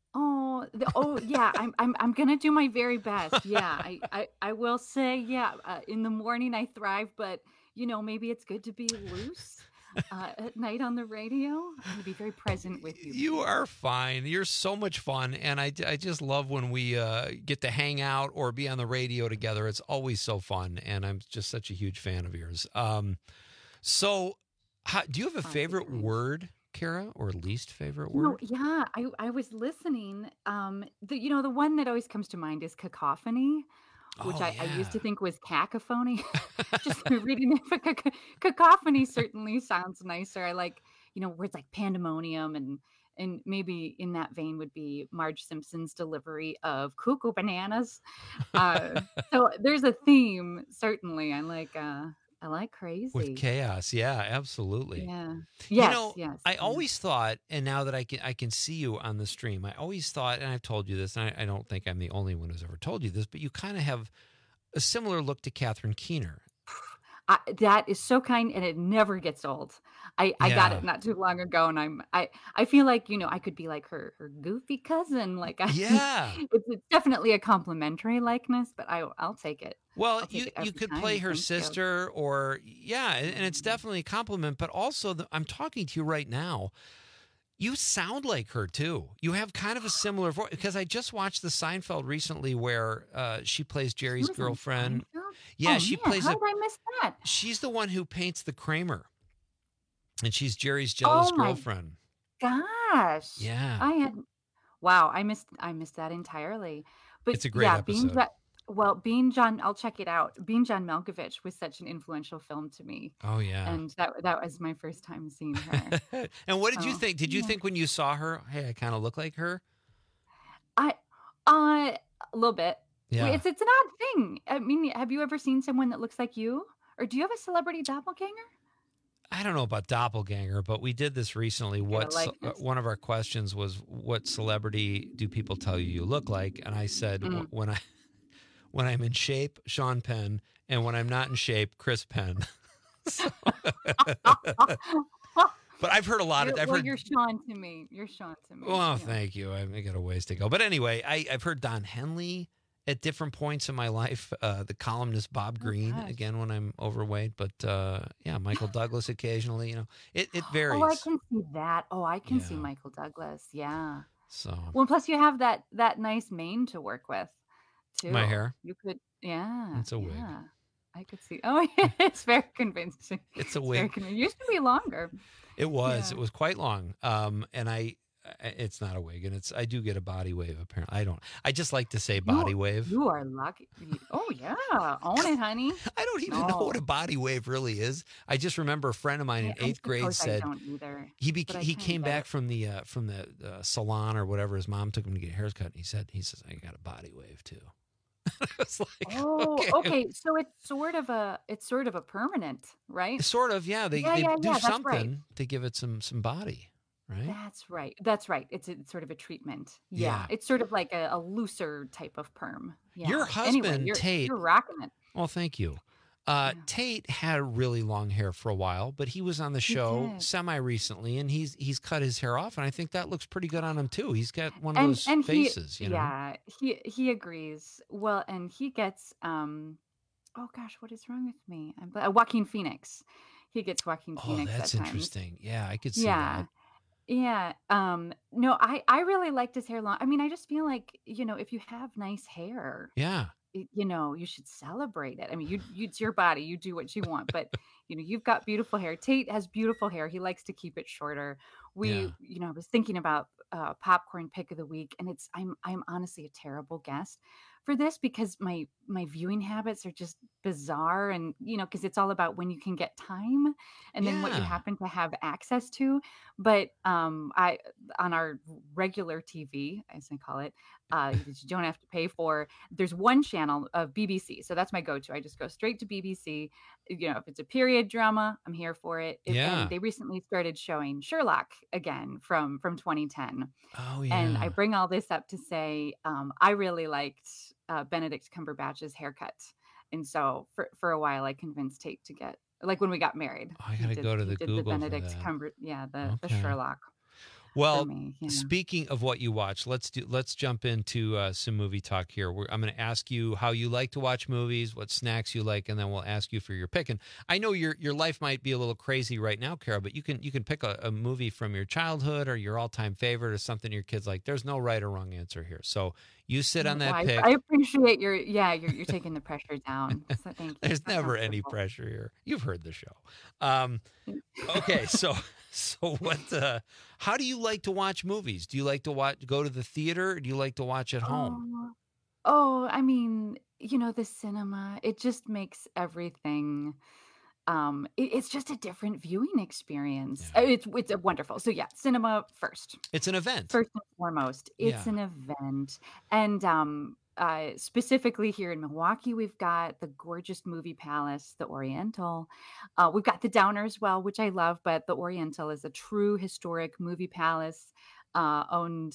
Yeah, I'm gonna do my very best. Yeah, I will say, in the morning I thrive, but maybe it's good to be loose at night on the radio. I'm gonna be very present with you. You are fine. You're so much fun, and I just love when we get to hang out or be on the radio together. It's always so fun, and I'm just such a huge fan of yours. Do you have a favorite word, Kara, or least favorite word? Yeah, I was listening. The one that always comes to mind is cacophony, which I used to think was cacophony. Just reading it, cacophony certainly sounds nicer. I like, words like pandemonium and maybe in that vein would be Marge Simpson's delivery of cuckoo bananas. So there's a theme, certainly. I like crazy. With chaos. Yeah, absolutely. Yeah. Yes, yes. I always thought, and now that I can see you on the stream, I always thought, and I've told you this, and I don't think I'm the only one who's ever told you this, but you kind of have a similar look to Catherine Keener. That is so kind, and it never gets old. I got it not too long ago, and I feel like I could be like her goofy cousin. It's definitely a complimentary likeness, but I'll take it. Well, you could play her sister, and it's definitely a compliment. But also, I'm talking to you right now. You sound like her too. You have kind of a similar voice, because I just watched the Seinfeld recently, where she plays Jerry's girlfriend. Yeah, she plays. How did I miss that? She's the one who paints the Kramer, and she's Jerry's jealous girlfriend. Gosh, yeah. I missed that entirely. But it's a great episode. Being John, I'll check it out. Being John Malkovich was such an influential film to me. Oh yeah, and that was my first time seeing her. And what did you think? Did you think when you saw her, hey, I kind of look like her? A little bit. Yeah, it's an odd thing. I mean, have you ever seen someone that looks like you, or do you have a celebrity doppelganger? I don't know about doppelganger, but we did this recently. One of our questions was, what celebrity do people tell you look like? And I said, when I'm in shape, Sean Penn, and when I'm not in shape, Chris Penn. But I've heard a lot of. You're Sean to me. Well, thank you. I got a ways to go, but anyway, I've heard Don Henley at different points in my life. The columnist Bob Greene, again when I'm overweight, but Michael Douglas occasionally. It varies. Oh, I can see that. Oh, I can see Michael Douglas. Yeah. So. Well, plus you have that nice mane to work with, too. My hair. You could. Yeah. It's a wig. Yeah. I could see. Oh, it's very convincing. It's a wig. It used to be longer. It was. Yeah. It was quite long. And I It's not a wig, and I do get a body wave. Apparently, I just like to say body wave. You are lucky. Oh yeah, own it, honey. I don't even know what a body wave really is. I just remember a friend of mine in 8th grade said he came back from the salon or whatever. His mom took him to get a haircut. And he says I got a body wave too. I was like, okay. So it's sort of a permanent, right? Sort of, yeah. They do something right. to give it some body, right? That's right. It's sort of a treatment. Yeah. It's sort of like a looser type of perm. Yeah. Your husband, anyway, Tate. You're rocking it. Well, thank you. Tate had really long hair for a while, but he was on the show semi-recently, and he's cut his hair off, and I think that looks pretty good on him too. He's got one of those faces, you know. Yeah, he agrees. Well, and he gets oh gosh, what is wrong with me? Joaquin Phoenix. He gets Joaquin Phoenix. Oh, that's at times. Interesting. Yeah, I could see that. Yeah. No, I really liked his hair long. I mean, I just feel like, if you have nice hair, you should celebrate it. I mean, it's your body, you do what you want, but you've got beautiful hair. Tate has beautiful hair. He likes to keep it shorter. I was thinking about popcorn pick of the week, and I'm honestly a terrible guest for this because my viewing habits are just bizarre, and because it's all about when you can get time and then what you happen to have access to. But on our regular TV, as I call it, that you don't have to pay for, there's one channel of BBC, so that's my go-to. I just go straight to BBC. If it's a period drama, I'm here for it. And they recently started showing Sherlock again from 2010. Oh yeah. And I bring all this up to say I really liked Benedict Cumberbatch's haircut, and so for a while I convinced Tate to get, like, when we got married. I gotta go to the Google the Benedict the Sherlock. Well, speaking of what you watch, let's jump into some movie talk here. I'm going to ask you how you like to watch movies, what snacks you like, and then we'll ask you for your pick. And I know your life might be a little crazy right now, Kara, but you can pick a movie from your childhood or your all-time favorite or something your kids like. There's no right or wrong answer here. So you sit on that pick. I appreciate you're taking the pressure down. So thank you. There's never any pressure here. You've heard the show. Okay, so what? How do you like to watch movies? Do you like to go to the theater? Or do you like to watch at home? I mean, the cinema. It just makes everything. It's just a different viewing experience. Yeah. It's a wonderful. So cinema first. It's an event. First and foremost, it's an event, and specifically here in Milwaukee, we've got the gorgeous Movie Palace, the Oriental. We've got the Downer as well, which I love, but the Oriental is a true historic movie palace, owned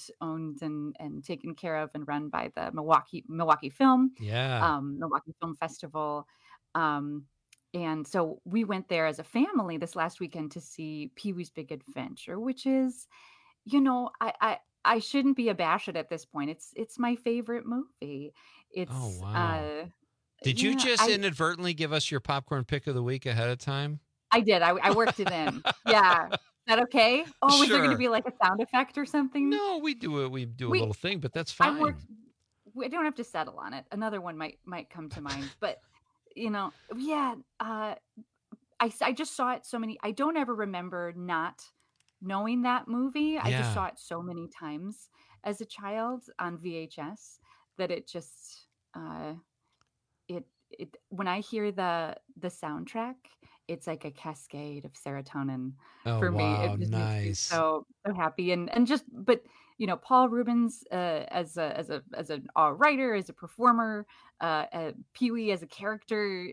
and taken care of and run by the Milwaukee Film, Milwaukee Film Festival. And so we went there as a family this last weekend to see Pee-wee's Big Adventure, which is, I shouldn't be abashed at this point. It's my favorite movie. It's Did you just inadvertently give us your popcorn pick of the week ahead of time? I did. I worked it in. Yeah. Is that okay? Oh, was there going to be like a sound effect or something? No, we do it. We do a little thing, but that's fine. We don't have to settle on it. Another one might come to mind, but I just saw it so many. I don't ever remember not knowing that movie. I just saw it so many times as a child on VHS that it just when I hear the soundtrack, it's like a cascade of serotonin for me. It just makes me so happy and just, but Paul Rubens as a writer, as a performer, Pee-wee as a character,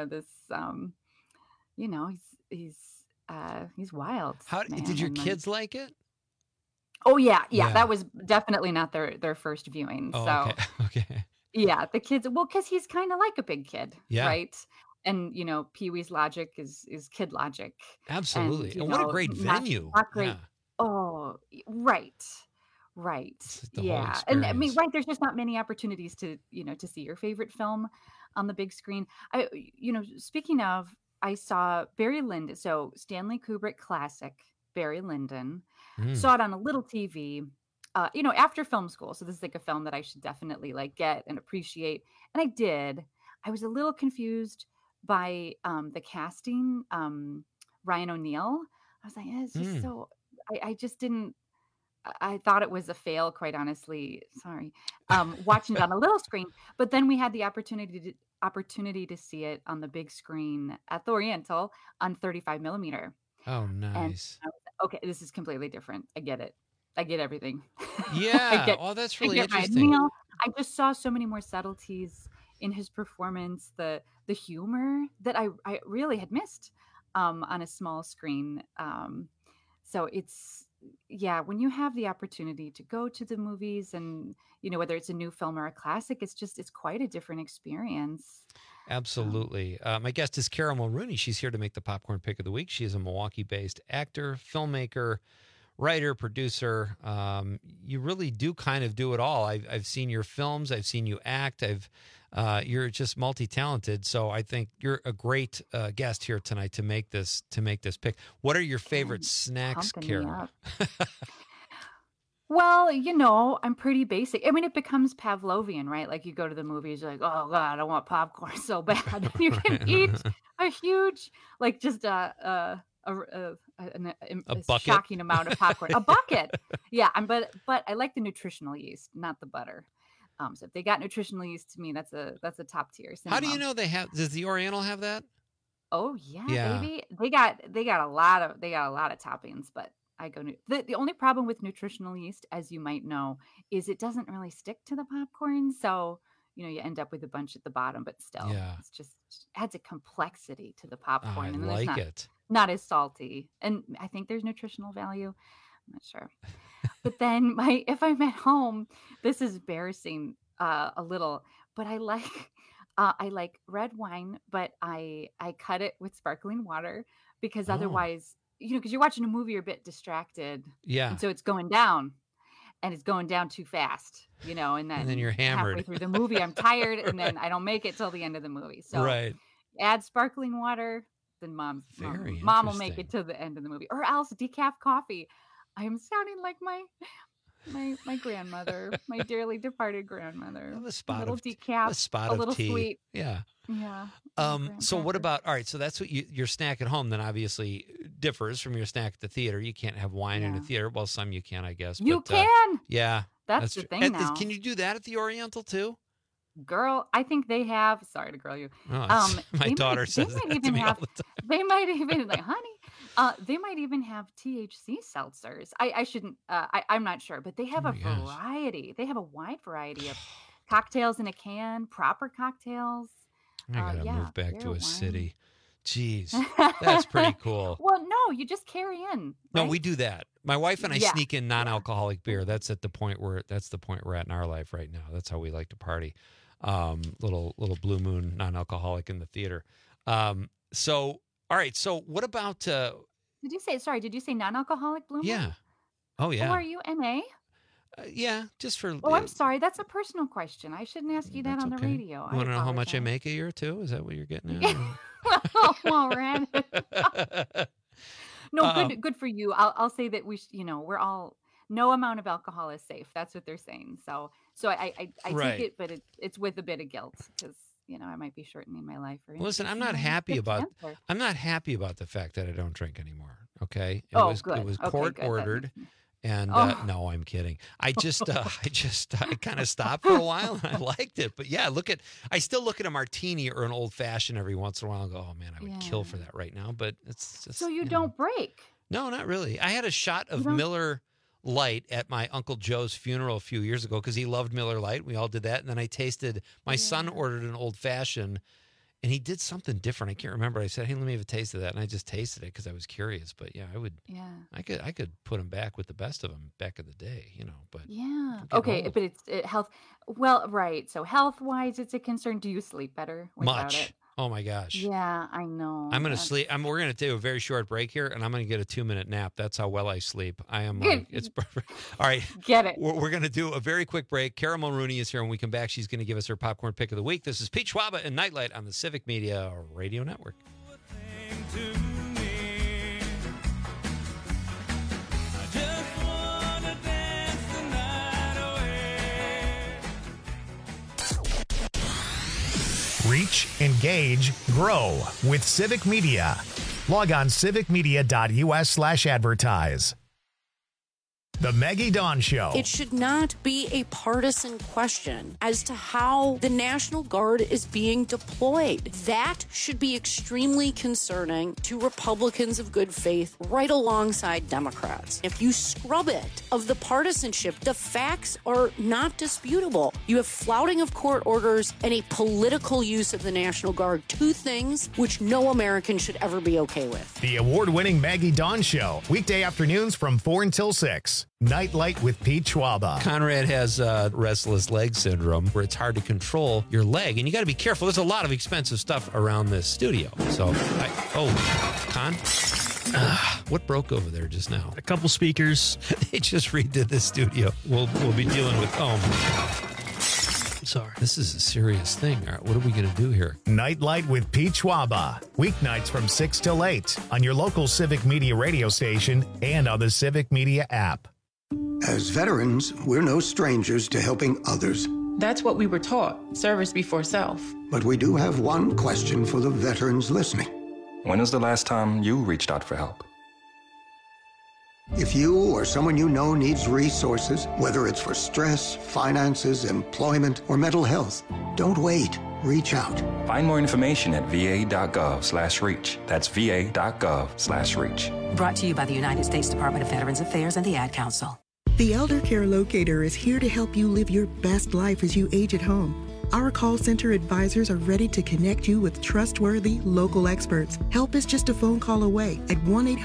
he's wild. How did your kids like it? Oh yeah. That was definitely not their first viewing. Oh, so okay. Yeah, the kids. Well, because he's kind of like a big kid, right? And Pee-wee's logic is kid logic. Absolutely. And what a great venue! Not great. Yeah. Oh, right. Yeah, and I mean, there's just not many opportunities to see your favorite film on the big screen. Speaking of, I saw Barry Lyndon. So Stanley Kubrick classic, Barry Lyndon. Saw it on a little TV. After film school. So this is like a film that I should definitely get and appreciate. And I did. I was a little confused by the casting. Ryan O'Neal. I was like, it's just so. I just didn't. I thought it was a fail, quite honestly. Sorry, watching it on a little screen. But then we had the opportunity to see it on the big screen at the Oriental on 35 millimeter. Oh, nice. And okay, this is completely different. I get it. I get everything. Yeah. That's really interesting. Neil, I just saw so many more subtleties in his performance, the humor that I really had missed on a small screen. So it's, when you have the opportunity to go to the movies and, whether it's a new film or a classic, it's quite a different experience. Absolutely. My guest is Carol Mulrooney. She's here to make the popcorn pick of the week. She is a Milwaukee-based actor, filmmaker, writer, producer. You really do kind of do it all. I've seen your films. I've seen you act. You're just multi-talented. So I think you're a great guest here tonight to make this pick. What are your favorite snacks, Carol? Well, I'm pretty basic. I mean, it becomes Pavlovian, right? Like you go to the movies, you're like, oh God, I want popcorn so bad. You can eat a huge, like just a bucket. Shocking amount of popcorn. A bucket. Yeah. But I like the nutritional yeast, not the butter. So if they got nutritional yeast, to me, that's a top tier. How do you know they have? Does the Oriental have that? Oh yeah, baby. They got a lot of toppings, but I go the only problem with nutritional yeast, as you might know, is it doesn't really stick to the popcorn. So you end up with a bunch at the bottom, but still, it's just adds a complexity to the popcorn. And like it. Not as salty, and I think there's nutritional value. I'm not sure. But then if I'm at home, this is embarrassing a little, but I like red wine, but I cut it with sparkling water because otherwise, because you're watching a movie, you're a bit distracted. Yeah. And so it's going down, and it's going down too fast, and then you're hammered. Halfway through the movie, I'm tired, and then I don't make it till the end of the movie. So add sparkling water, then mom will make it to the end of the movie, or else decaf coffee. I am sounding like my grandmother, my dearly departed grandmother. A spot a little of decaf, a spot a little of tea. Sweet. Yeah. Yeah. So what about, all right, so that's what your snack at home then obviously differs from your snack at the theater. You can't have wine in a theater. Well, some you can, I guess. You can. Yeah. That's the thing now. Can you do that at the Oriental too? Girl, I think they have, sorry to girl you. My daughter says that to me all the time. They might even, like, honey, they might even have THC seltzers. I shouldn't, I'm not sure, but they have a variety. They have a wide variety of cocktails in a can, proper cocktails. I gotta move back to a city. Jeez, that's pretty cool. Well, no, you just carry in. Right? No, we do that. My wife and I sneak in non-alcoholic beer. That's the point we're at in our life right now. That's how we like to party. Little Blue Moon non-alcoholic in the theater. So, all right. So what about, did you say non-alcoholic Blue Moon? Yeah. Oh yeah. Oh, are you NA? Yeah, just for. Oh, I'm sorry. That's a personal question. I shouldn't ask you that on the radio. You want to know how much I make a year too? Is that what you're getting at? Well, we're at it. No, good for you. I'll say that we're all, no amount of alcohol is safe. That's what they're saying. So I take it, but it's with a bit of guilt because I might be shortening my life. Listen, I'm not happy about the fact that I don't drink anymore. Okay, it was court ordered. And no, I'm kidding. I kind of stopped for a while and I liked it. But yeah, I still look at a martini or an old fashioned every once in a while and go, oh man, I would kill for that right now. But it's just. So you don't break? No, not really. I had a shot of Miller Lite at my Uncle Joe's funeral a few years ago because he loved Miller Lite. We all did that. And then I tasted, my son ordered an old fashioned. And he did something different. I can't remember. I said, "Hey, let me have a taste of that." And I just tasted it because I was curious. But yeah, I would. Yeah. I could put him back with the best of them back in the day, But yeah. Okay, old. But it's health. Well, right. So health wise, it's a concern. Do you sleep better without it? Oh my gosh. Yeah, I know. I'm gonna sleep. We're gonna do a very short break here, and I'm gonna get a 2-minute nap. That's how well I sleep. I am. It's perfect. All right. Get it. We're gonna do a very quick break. Carol Mulrooney is here. When we come back, she's gonna give us her popcorn pick of the week. This is Pete Schwaba and Nightlight on the Civic Media Radio Network. Reach, engage, grow with Civic Media. Log on civicmedia.us/advertise. The Maggie Dawn Show. It should not be a partisan question as to how the National Guard is being deployed. That should be extremely concerning to Republicans of good faith right alongside Democrats. If you scrub it of the partisanship, the facts are not disputable. You have flouting of court orders and a political use of the National Guard, two things which no American should ever be okay with. The award-winning Maggie Dawn Show, weekday afternoons from 4 until 6. Nightlight with Pete Schwaba. Conrad has restless leg syndrome where it's hard to control your leg, and you got to be careful. There's a lot of expensive stuff around this studio. So, Con? What broke over there just now? A couple speakers. They just redid the studio. We'll be dealing with Sorry. This is a serious thing. All right, what are we going to do here? Nightlight with Pete Schwaba. Weeknights from 6 till 8 on your local Civic Media radio station and on the Civic Media app. As veterans, we're no strangers to helping others. That's what we were taught, service before self. But we do have one question for the veterans listening. When was the last time you reached out for help? If you or someone you know needs resources, whether it's for stress, finances, employment, or mental health, don't wait. Reach out. Find more information at va.gov/reach. That's va.gov/reach. Brought to you by the United States Department of Veterans Affairs and the Ad Council. The Elder Care Locator is here to help you live your best life as you age at home. Our call center advisors are ready to connect you with trustworthy local experts. Help is just a phone call away at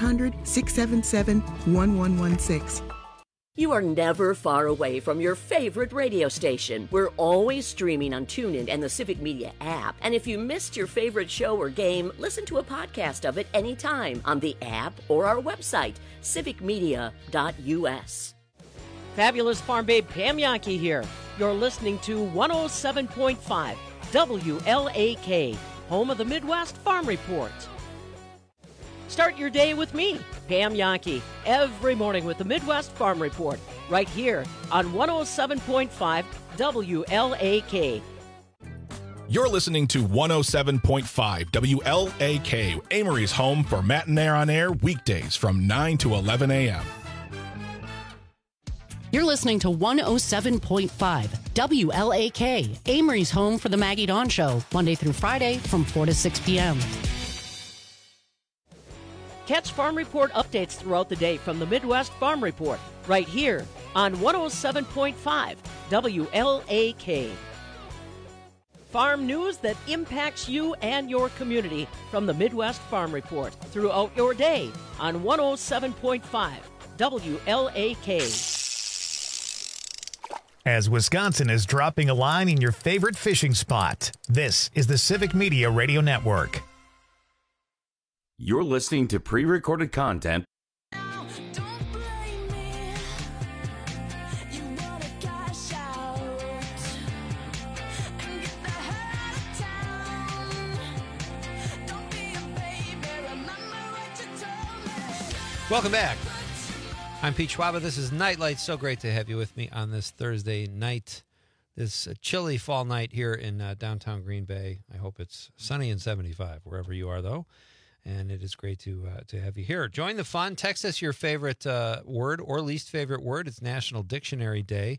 1-800-677-1116. You are never far away from your favorite radio station. We're always streaming on TuneIn and the Civic Media app. And if you missed your favorite show or game, listen to a podcast of it anytime on the app or our website, civicmedia.us. Fabulous Farm Babe Pam Yankee here. You're listening to 107.5 WLAK, home of the Midwest Farm Report. Start your day with me, Pam Yankee, every morning with the Midwest Farm Report, right here on 107.5 WLAK. You're listening to 107.5 WLAK, Amory's home for Matinee on Air, weekdays from 9 to 11 a.m. You're listening to 107.5 WLAK, Amory's home for the Maggie Dawn Show, Monday through Friday from 4 to 6 p.m. Catch Farm Report updates throughout the day from the Midwest Farm Report, right here on 107.5 WLAK. Farm news that impacts you and your community from the Midwest Farm Report throughout your day on 107.5 WLAK. As Wisconsin is dropping a line in your favorite fishing spot, this is the Civic Media Radio Network. You're listening to pre-recorded content. Welcome back. I'm Pete Schwaba. This is Nightlight. So great to have you with me on this Thursday night, this chilly fall night here in downtown Green Bay. I hope it's sunny and 75 wherever you are, though. And it is great to have you here. Join the fun. Text us your favorite word or least favorite word. It's National Dictionary Day.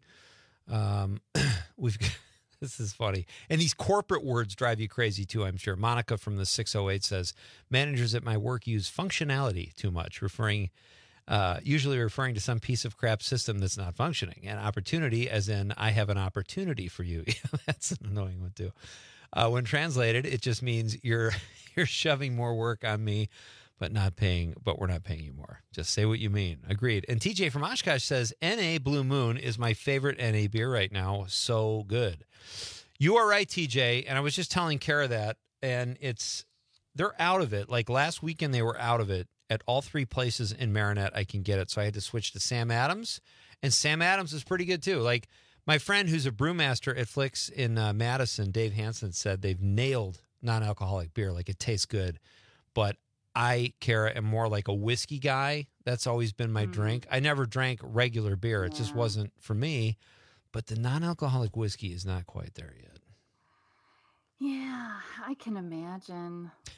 This is funny. And these corporate words drive you crazy, too, I'm sure. Monica from the 608 says, managers at my work use functionality too much, usually referring to some piece of crap system that's not functioning. And opportunity, as in, I have an opportunity for you. That's an annoying one, too. When translated, it just means you're shoving more work on me, but we're not paying you more. Just say what you mean. Agreed. And TJ from Oshkosh says, NA Blue Moon is my favorite NA beer right now. So good. You are right, TJ. And I was just telling Kara that, and they're out of it. Like last weekend, they were out of it at all three places in Marinette. I can get it. So I had to switch to Sam Adams, and Sam Adams is pretty good too. Like my friend who's a brewmaster at Flicks in Madison, Dave Hansen, said they've nailed non-alcoholic beer. Like it tastes good, but I, Kara, am more like a whiskey guy. That's always been my drink. I never drank regular beer. It just wasn't for me. But the non-alcoholic whiskey is not quite there yet. Yeah, I can imagine.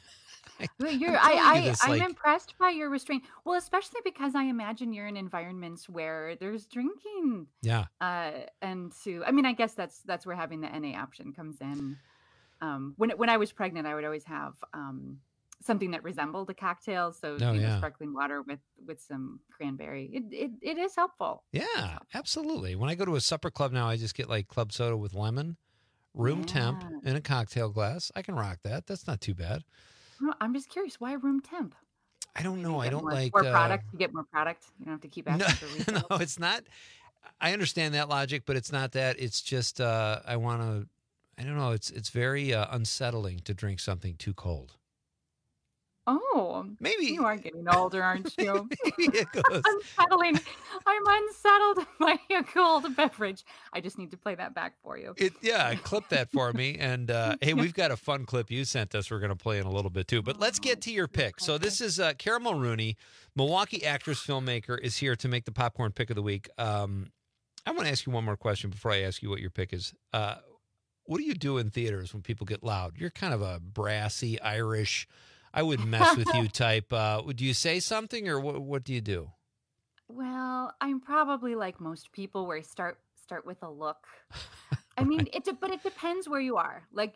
I'm impressed by your restraint. Well, especially because I imagine you're in environments where there's drinking. Yeah. And so, I mean, I guess that's where having the NA option comes in. When I was pregnant, I would always have something that resembled a cocktail. So sparkling water with some cranberry. It is helpful. Yeah, absolutely. When I go to a supper club now, I just get like club soda with lemon, room temp, in a cocktail glass. I can rock that. That's not too bad. No, I'm just curious. Why room temp? I don't know. I don't like more product. You get more product. You don't have to keep asking for refills. No, it's not. I understand that logic, but it's not that. It's just I want to. I don't know. It's very unsettling to drink something too cold. Oh, maybe you are getting older, aren't you? Maybe it goes. Unsettling. I'm unsettled by a cold beverage. I just need to play that back for you. Clip that for me. And hey, we've got a fun clip you sent us. We're going to play in a little bit too. But let's get to your pick. So this is Cara Mulrooney, Milwaukee actress, filmmaker, is here to make the popcorn pick of the week. I want to ask you one more question before I ask you what your pick is. What do you do in theaters when people get loud? You're kind of a brassy Irish, I wouldn't mess with you type. Would you say something, or what do you do? Well, I'm probably like most people, where I start with a look. I mean, but it depends where you are. Like,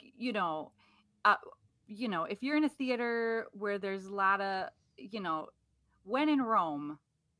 if you're in a theater where there's a lot of, when in Rome,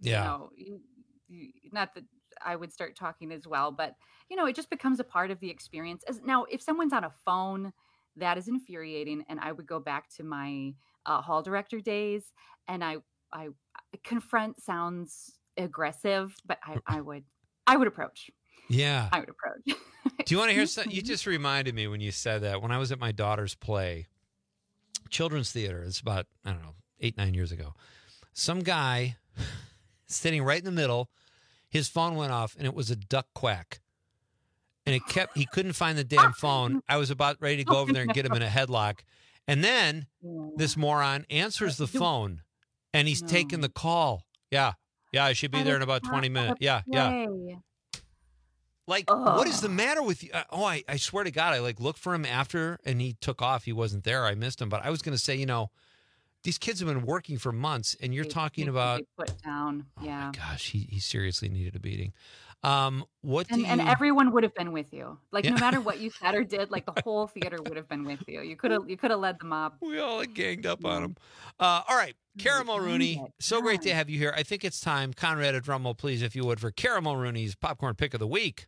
not that I would start talking as well, but it just becomes a part of the experience. Now, if someone's on a phone, that is infuriating, and I would go back to my hall director days, and I confront sounds aggressive, but I would approach. Yeah, I would approach. Do you want to hear something? You just reminded me when you said that. When I was at my daughter's play, children's theater, it's about 8-9 years ago. Some guy sitting right in the middle, his phone went off, and it was a duck quack. And he couldn't find the damn phone. I was about ready to go over there and get him in a headlock. And then this moron answers the phone, and he's taking the call. Yeah, I should be there in about 20 minutes. Yeah. Like, what is the matter with you? I swear to God, I looked for him after, and he took off. He wasn't there. I missed him. But I was going to say, these kids have been working for months, and you're talking about put down. Yeah. Oh my gosh, he seriously needed a beating. And everyone would have been with you. Like, no matter what you said or did, like the whole theater would have been with you. You could have led the mob. We all ganged up on him. All right, Cara Mulrooney, so great to have you here. I think it's time, Conrad, a drum roll, please, if you would, for Cara Mulrooney's popcorn pick of the week.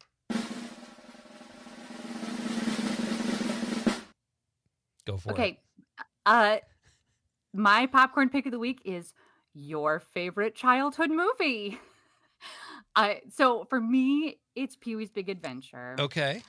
Go for it. Okay. My popcorn pick of the week is your favorite childhood movie. So for me, it's Pee-wee's Big Adventure. Okay.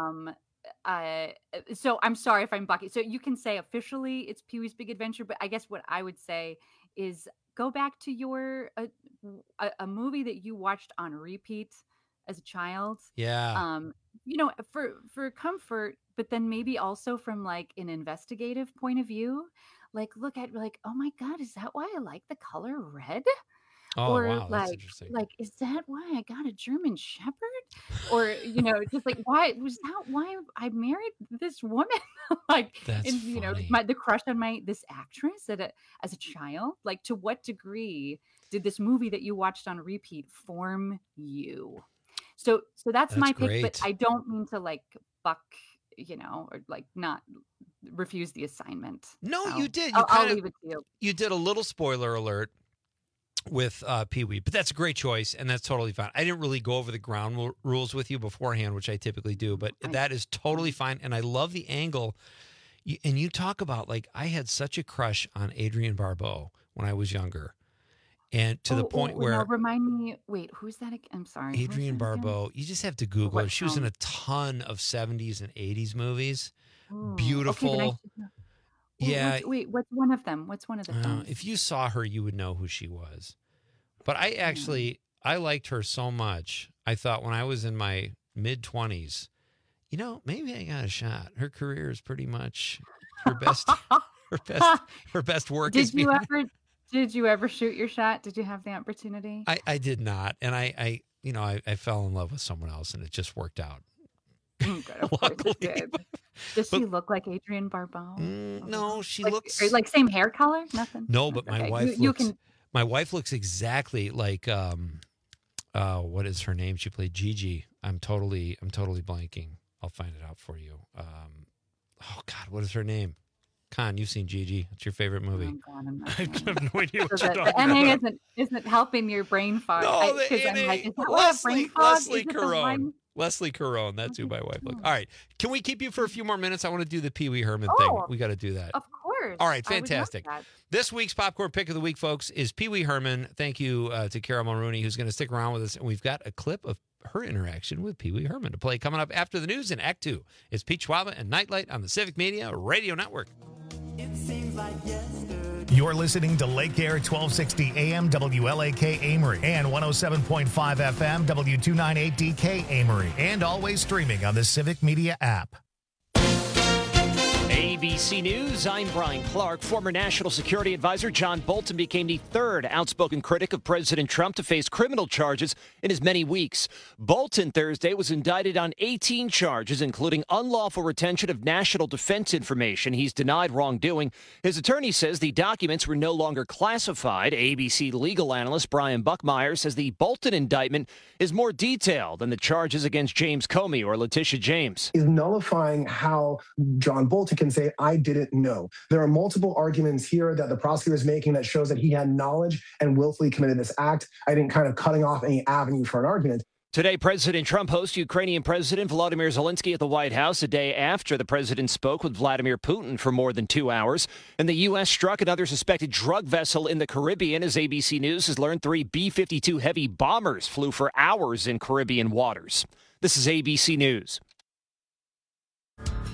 So I'm sorry if I'm bucky. So you can say officially it's Pee-wee's Big Adventure, but I guess what I would say is go back to your a movie that you watched on repeat as a child. Yeah. For comfort, but then maybe also from like an investigative point of view, like look at like, oh my God, is that why I like the color red? Oh, or wow, that's interesting. Like, is that why I got a German Shepherd? Or, just like, why was that why I married this woman? That's funny. The crush on this actress as a child. Like, to what degree did this movie that you watched on repeat form you? So that's my pick, great. but I don't mean to like buck, or like not refuse the assignment. No, so you did. I'll leave it to you. You did a little spoiler alert with Pee-wee, but that's a great choice, and that's totally fine. I didn't really go over the ground rules with you beforehand, which I typically do, but that is totally fine, and I love the angle. And you talk about, like, I had such a crush on Adrienne Barbeau when I was younger, and to the point where... Now remind me, wait, who's that again? I'm sorry. Adrienne Barbeau, you just have to Google her. She was in a ton of 70s and 80s movies. Beautiful. Okay, yeah. Wait, what's one of them? What's one of the films? If you saw her, you would know who she was. But I liked her so much. I thought when I was in my mid-20s, maybe I got a shot. Her career is pretty much her best work. Did you ever shoot your shot? Did you have the opportunity? I did not. And I fell in love with someone else, and it just worked out. Good, of course it did. Does she look like Adrienne Barbeau? No, she like, looks like same hair color. Nothing. No, but my Okay. wife You looks. can. My wife looks exactly like what is her name? She played Gigi. I'm totally blanking. I'll find it out for you. Oh God, what is her name? Con, you've seen Gigi. What's your favorite movie? I have no idea what So you're the talking NA about. isn't helping your brain fog. No, the 'cause I'm NA like, is that what a brain fog? Leslie Is it the Caron. one- Leslie Caron. That's who my wife looks. All right. Can we keep you for a few more minutes? I want to do the Pee Wee Herman thing. Oh, We got to do that. Of course. All right, I would love fantastic. that. This week's Popcorn Pick of the Week, folks, is Pee Wee Herman. Thank you to Carol Mulrooney, who's going to stick around with us. And we've got a clip of her interaction with Pee Wee Herman to play coming up after the news in Act 2. It's Pete Schwaba and Nightlight on the Civic Media Radio Network. You're listening to Lake Air 1260 AM WLAK Amory and 107.5 FM W298DK Amory, and always streaming on the Civic Media app. ABC News, I'm Brian Clark. Former National Security Advisor John Bolton became the third outspoken critic of President Trump to face criminal charges in as many weeks. Bolton Thursday was indicted on 18 charges, including unlawful retention of national defense information. He's denied wrongdoing. His attorney says the documents were no longer classified. ABC legal analyst Brian Buckmeyer says the Bolton indictment is more detailed than the charges against James Comey or Letitia James. Is nullifying how John Bolton can say, I didn't know. There are multiple arguments here that the prosecutor is making that shows that he had knowledge and willfully committed this act. I think kind of cutting off any avenue for an argument. Today, President Trump hosts Ukrainian President Volodymyr Zelensky at the White House a day after the president spoke with Vladimir Putin for more than 2 hours. And the U.S. struck another suspected drug vessel in the Caribbean. As ABC News has learned, 3 B-52 heavy bombers flew for hours in Caribbean waters. This is ABC News.